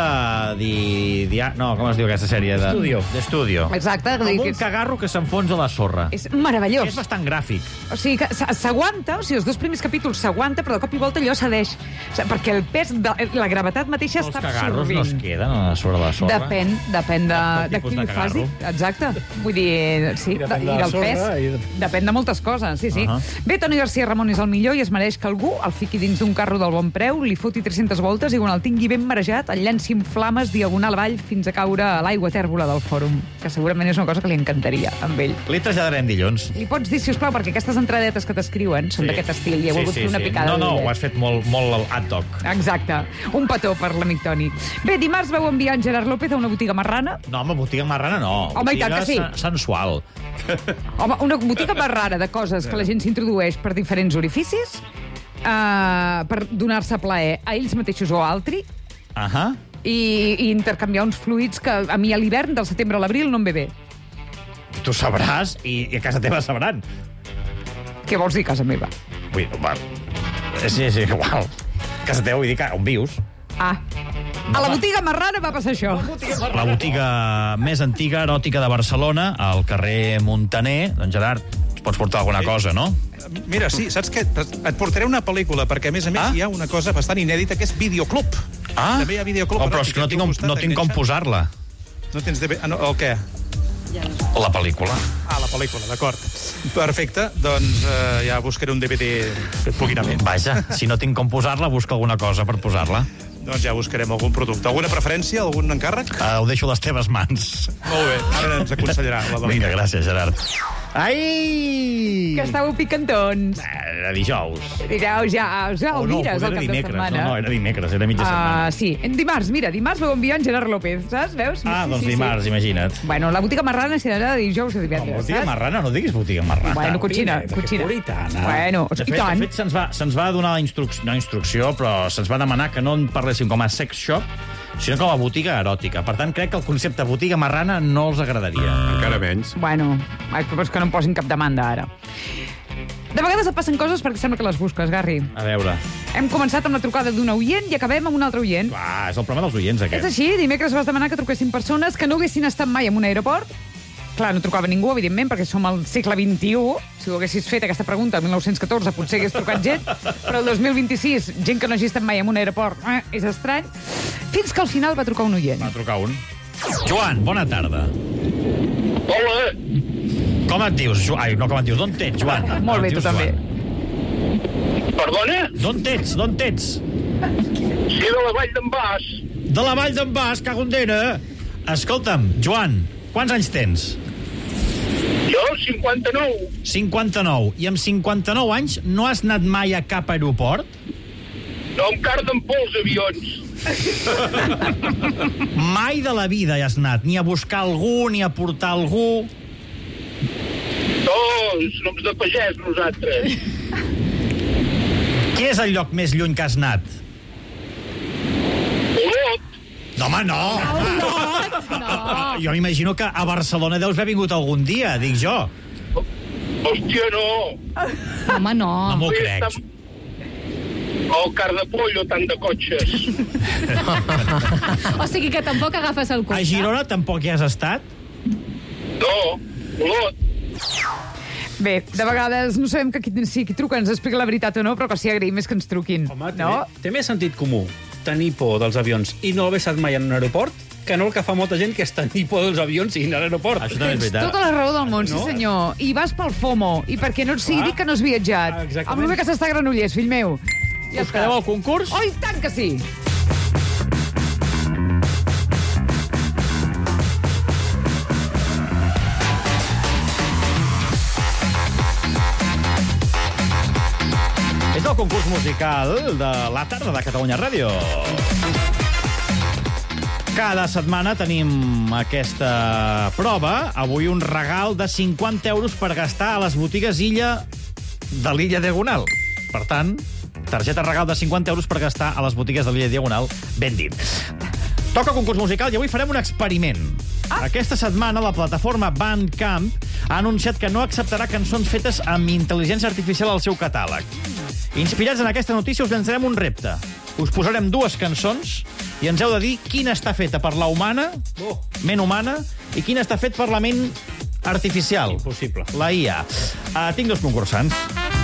no, com es diu aquesta sèrie? D'Estudio. Exacte. Com un cagarro que s'enfonsa a la sorra. És meravellós. És bastant gràfic. O sigui, que s'aguanta, els 2 primers capítols s'aguanta, però de cop i volta allò cedeix. Perquè el pes, la gravetat mateixa està absorbint. Els cagarros no es queden sobre la sorra? Depèn de qui li faci. Exacte. Vull dir, sí, i del pes. Depèn de moltes coses, sí. Bé, Toni Garcia Ramon és el millor i es mereix que algú el fiqui dins d'un carro del bon preu, li foti 300 voltes i quan el tingui ben marejat el llenci en flames diagonal avall fins a caure a l'aigua tèrbola del fòrum, que segurament és una cosa que li encantaria amb ell. Li traslladarem dilluns. Li pots dir, sisplau, perquè aquestes entradetes que t'escriuen són d'aquest estil i he volgut fer una picada. No, ho has fet molt ad hoc. Exacte. Un petó per l'amic Toni. Bé, dimarts vau enviar en Gerard López a una botiga marrana. No, home, botiga marrana no. Home, i tant que sí. Sensual. Home, una botiga marrana de coses que la gent s'introdueix per diferents orificis, per donar-se plaer a ells mateixos o a altri, i intercanviar uns fluids que a mi a l'hivern, del setembre a l'abril, no em ve bé. Tu sabràs, i a casa teva sabran. Què vols dir, casa meva? Vull dir, sí, igual. Casa teva, vull dir, on vius. A la botiga marrana va passar això. La botiga més antiga, eròtica de Barcelona, al carrer Montaner. Doncs, Gerard, ens pots portar alguna cosa, no? Mira, sí, saps què? Et portaré una pel·lícula, perquè a més hi ha una cosa bastant inèdita, que és Videoclub. També hi ha Videoclub. Però és que no tinc com posar-la. No tens DVD? El què? La pel·lícula. La pel·lícula, d'acord. Perfecte, doncs ja buscaré un DVD que et pugui anar bé. Vaja, si no tinc com posar-la, busca alguna cosa per posar-la. Doncs ja buscarem algun producte. Alguna preferència, algun encàrrec? Ho deixo a les teves mans. Molt bé, ara ens aconsellarà la Dalina. Vinga, gràcies, Gerard. Ai! Que estàveu picantons. Era dijous. Dijous, ja ho mires el cap de setmana. No, era dimecres, era mitja setmana. Sí, dimarts vau enviar en Gerard López, saps? Veus? Doncs dimarts, imagina't. Bueno, la botiga marrana serà de dijous o divendres, saps? Botiga marrana? No diguis botiga marrana. Bueno, cotxina. Bueno, de fet, se'ns va donar no instrucció, però se'ns va demanar que no en parléssim com a sex shop, sinó com a botiga eròtica. Per tant, crec que el concepte botiga marrana no els agradaria. Encara menys. Bueno, però és que no em posin cap demanda, ara. De vegades et passen coses perquè sembla que les busques, Garri. A veure. Hem començat amb la trucada d'un oient i acabem amb un altre oient. Clar, és el problema dels oients, aquest. És així, dimecres vas demanar que truquessin persones que no haguessin estat mai en un aeroport. Clar, no trucava ningú, evidentment, perquè som al segle XXI. Si ho haguessis fet, aquesta pregunta, el 1914, potser hagués trucat gent, però el 2026, gent que no hagi estat mai en un aeroport, és estrany. Fins que al final va trucar un oient. Va trucar un. Joan, bona tarda. Hola. Com et dius? Ai, no, com et dius? D'on ets, Joan? Molt bé, tu també. Perdona? D'on ets? Sí, de la Vall d'en Bas. De la Vall d'en Bas, cagondena. Escolta'm, Joan, quants anys tens? Jo, 59. 59. I amb 59 anys no has anat mai a cap aeroport? No em carden por els avions. Mai de la vida hi has anat, ni a buscar algú, ni a portar algú. No, som de pagès, nosaltres. Quin és el lloc més lluny que has anat? Olot. No, home, no. Jo m'imagino que a Barcelona deus haver vingut algun dia, dic jo. Hòstia, no. Home, no. No m'ho crec. El car de pollo, tant de cotxes. O sigui que tampoc agafes el cotxe. A Girona tampoc hi has estat? No, Olot. Bé, de vegades no sabem si qui truca ens explica la veritat o no, però que sí agraïm més que ens truquin. Home, té més sentit comú tenir por dels avions i no haver estat mai en un aeroport que no el que fa molta gent, que és tenir por dels avions i anar a l'aeroport. Això també és veritat. Tota la raó del món, sí senyor. I vas pel FOMO, i perquè no et sigui dit que no has viatjat. Amb el que s'està a Granollers, fill meu. Ja us quedeu al concurs? Oh, i tant que sí! És el concurs musical de la tarda de Catalunya Ràdio. Cada setmana tenim aquesta prova. Avui un regal de 50 euros per gastar a les botigues Illa de l'Illa Diagonal. Per tant, targeta regal de 50 euros per gastar a les botigues de l'Illa Diagonal, ben dit. Toca concurs musical i avui farem un experiment. Aquesta setmana la plataforma Bandcamp ha anunciat que no acceptarà cançons fetes amb intel·ligència artificial al seu catàleg. Inspirats en aquesta notícia us llançarem un repte. Us posarem dues cançons i ens heu de dir quina està feta per la humana, ment humana, i quina està fet per la ment artificial. Impossible. La IA. Tinc dos concursants.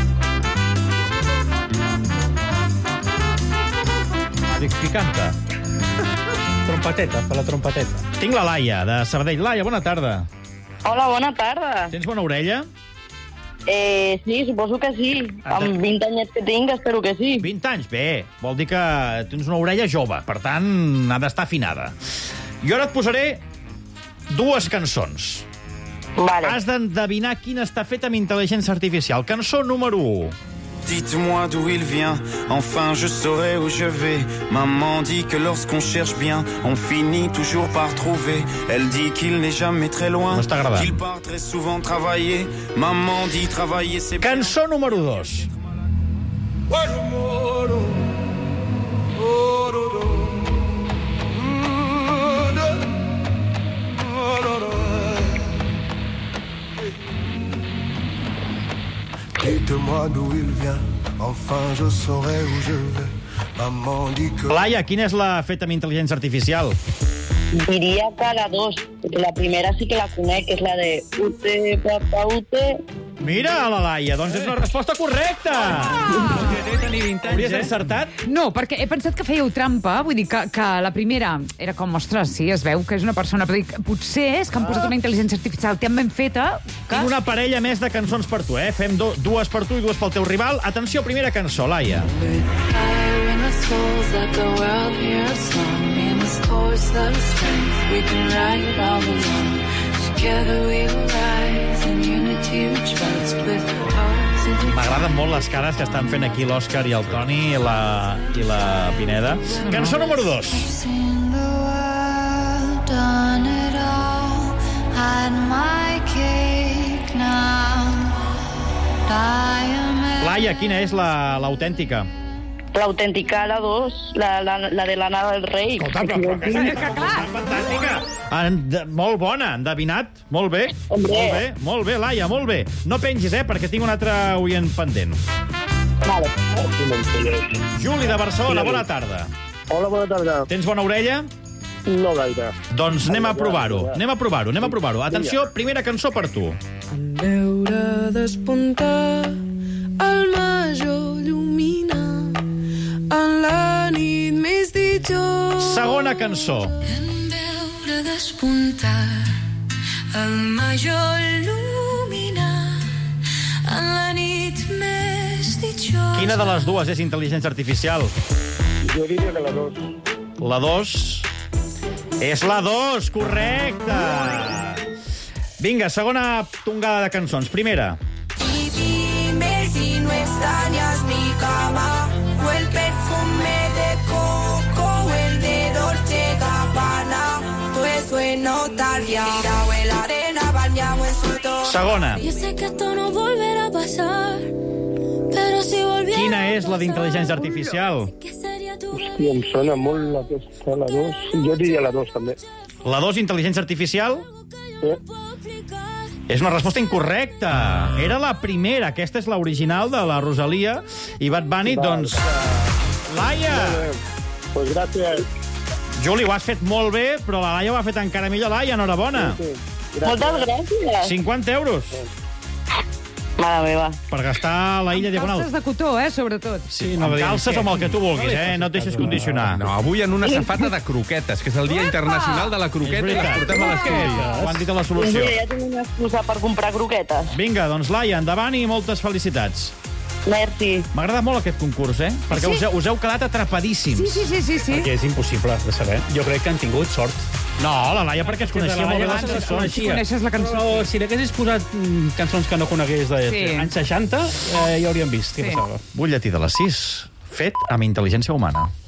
Dic picanta. Trompeteta, per la trompeteta. Tinc la Laia, de Sabadell. Laia, bona tarda. Hola, bona tarda. Tens bona orella? Sí, suposo que sí. Amb 20 anyets que tinc, espero que sí. 20 anys? Bé, vol dir que tens una orella jove, per tant, ha d'estar afinada. Jo ara et posaré dues cançons. Vale. Has d'endevinar quina està feta amb intel·ligència artificial. Cançó número 1. Dites-moi d'où il vient, enfin je saurai où je vais. Maman dit que lorsqu'on cherche bien, on finit toujours par trouver. Elle dit qu'il n'est jamais très loin, qu'il part très souvent travailler. Maman dit travailler c'est bien. Cançó número 2. Dites-moi d'où il vient, enfin je saurai où je vais. Maman dit que... Laia, quina és la feta amb intel·ligència artificial? Diria que la 2, perquè la primera sí que la conec, que és la de Ute, papa, Ute. Mira, la Laia, doncs és una resposta correcta! Hauries encertat? No, perquè he pensat que fèieu trampa, vull dir que la primera era com, ostres, sí, es veu que és una persona, però dic, potser és que han posat una intel·ligència artificial tan ben feta que... Tinc una parella més de cançons per tu, eh? Fem dues per tu i dues pel teu rival. Atenció, primera cançó, Laia. M'agraden molt les cares que estan fent aquí l'Òscar i el Toni i la Pineda. Cançó número 2. Laia, quina és l'autèntica? L'autèntica, la 2, la de l'Anna del Rei. Escolta, fantàstica. Molt bona, endevinat. Molt bé. Molt bé, Laia, molt bé. No pengis, perquè tinc un altre oient pendent. Vale. Juli, de Barcelona, bona tarda. Hola, bona tarda. Tens bona orella? No gaire. Doncs anem a provar-ho. Atenció, primera cançó per tu. En veure despuntar el major llumina en la nit més ditjosa. Segona cançó. En veure despuntar el major llumina en la nit més ditjosa. Quina de les dues és intel·ligència artificial? Jo diria que la 2. La 2 és la 2, correcte. Vinga, segona tongada de cançons. Primera. Y dime si no extrañas mi cama, o el perfume de coco, o el de Dolce Gabbana. Todo eso es nostalgia, tirado en la arena, bañado en sudor. Segona. Yo sé que esto no volverá a pasar, pero si volviera. Quina és la d'intel·ligència artificial? Hòstia, em sona molt aquesta, la 2. Jo diria la 2, també. La 2, intel·ligència artificial? Sí. És una resposta incorrecta. Era la primera. Aquesta és l'original de la Rosalia i Bad Bunny. Doncs, Laia! Pues gràcies. Juli, ho has fet molt bé, però la Laia ho ha fet encara millor. Laia, enhorabona. Sí. Moltes gràcies. 50 euros. Mare meva. Per gastar la illa diagonal. Calces de cotó, sobretot. Sí, amb calces o amb el que tu vulguis, no et deixes condicionar. No, avui en una safata de croquetes, que és el Dia Internacional de la Croqueta, i les portem a l'estudi. Ho han dit a la solució. Ja tinc una excusa per comprar croquetes. Vinga, doncs Laia, endavant i moltes felicitats. Merci. M'ha agradat molt aquest concurs, perquè us heu quedat atrapadíssims. Sí. Perquè és impossible de saber. Jo crec que han tingut sort. No, la Laia perquè es coneixia molt bé les cançons. Si coneixes la cançó. Però si n'haguessis posat cançons que no conegués dels anys 60, ja hauríem vist què passava. Butlletí de les 6, fet amb intel·ligència humana.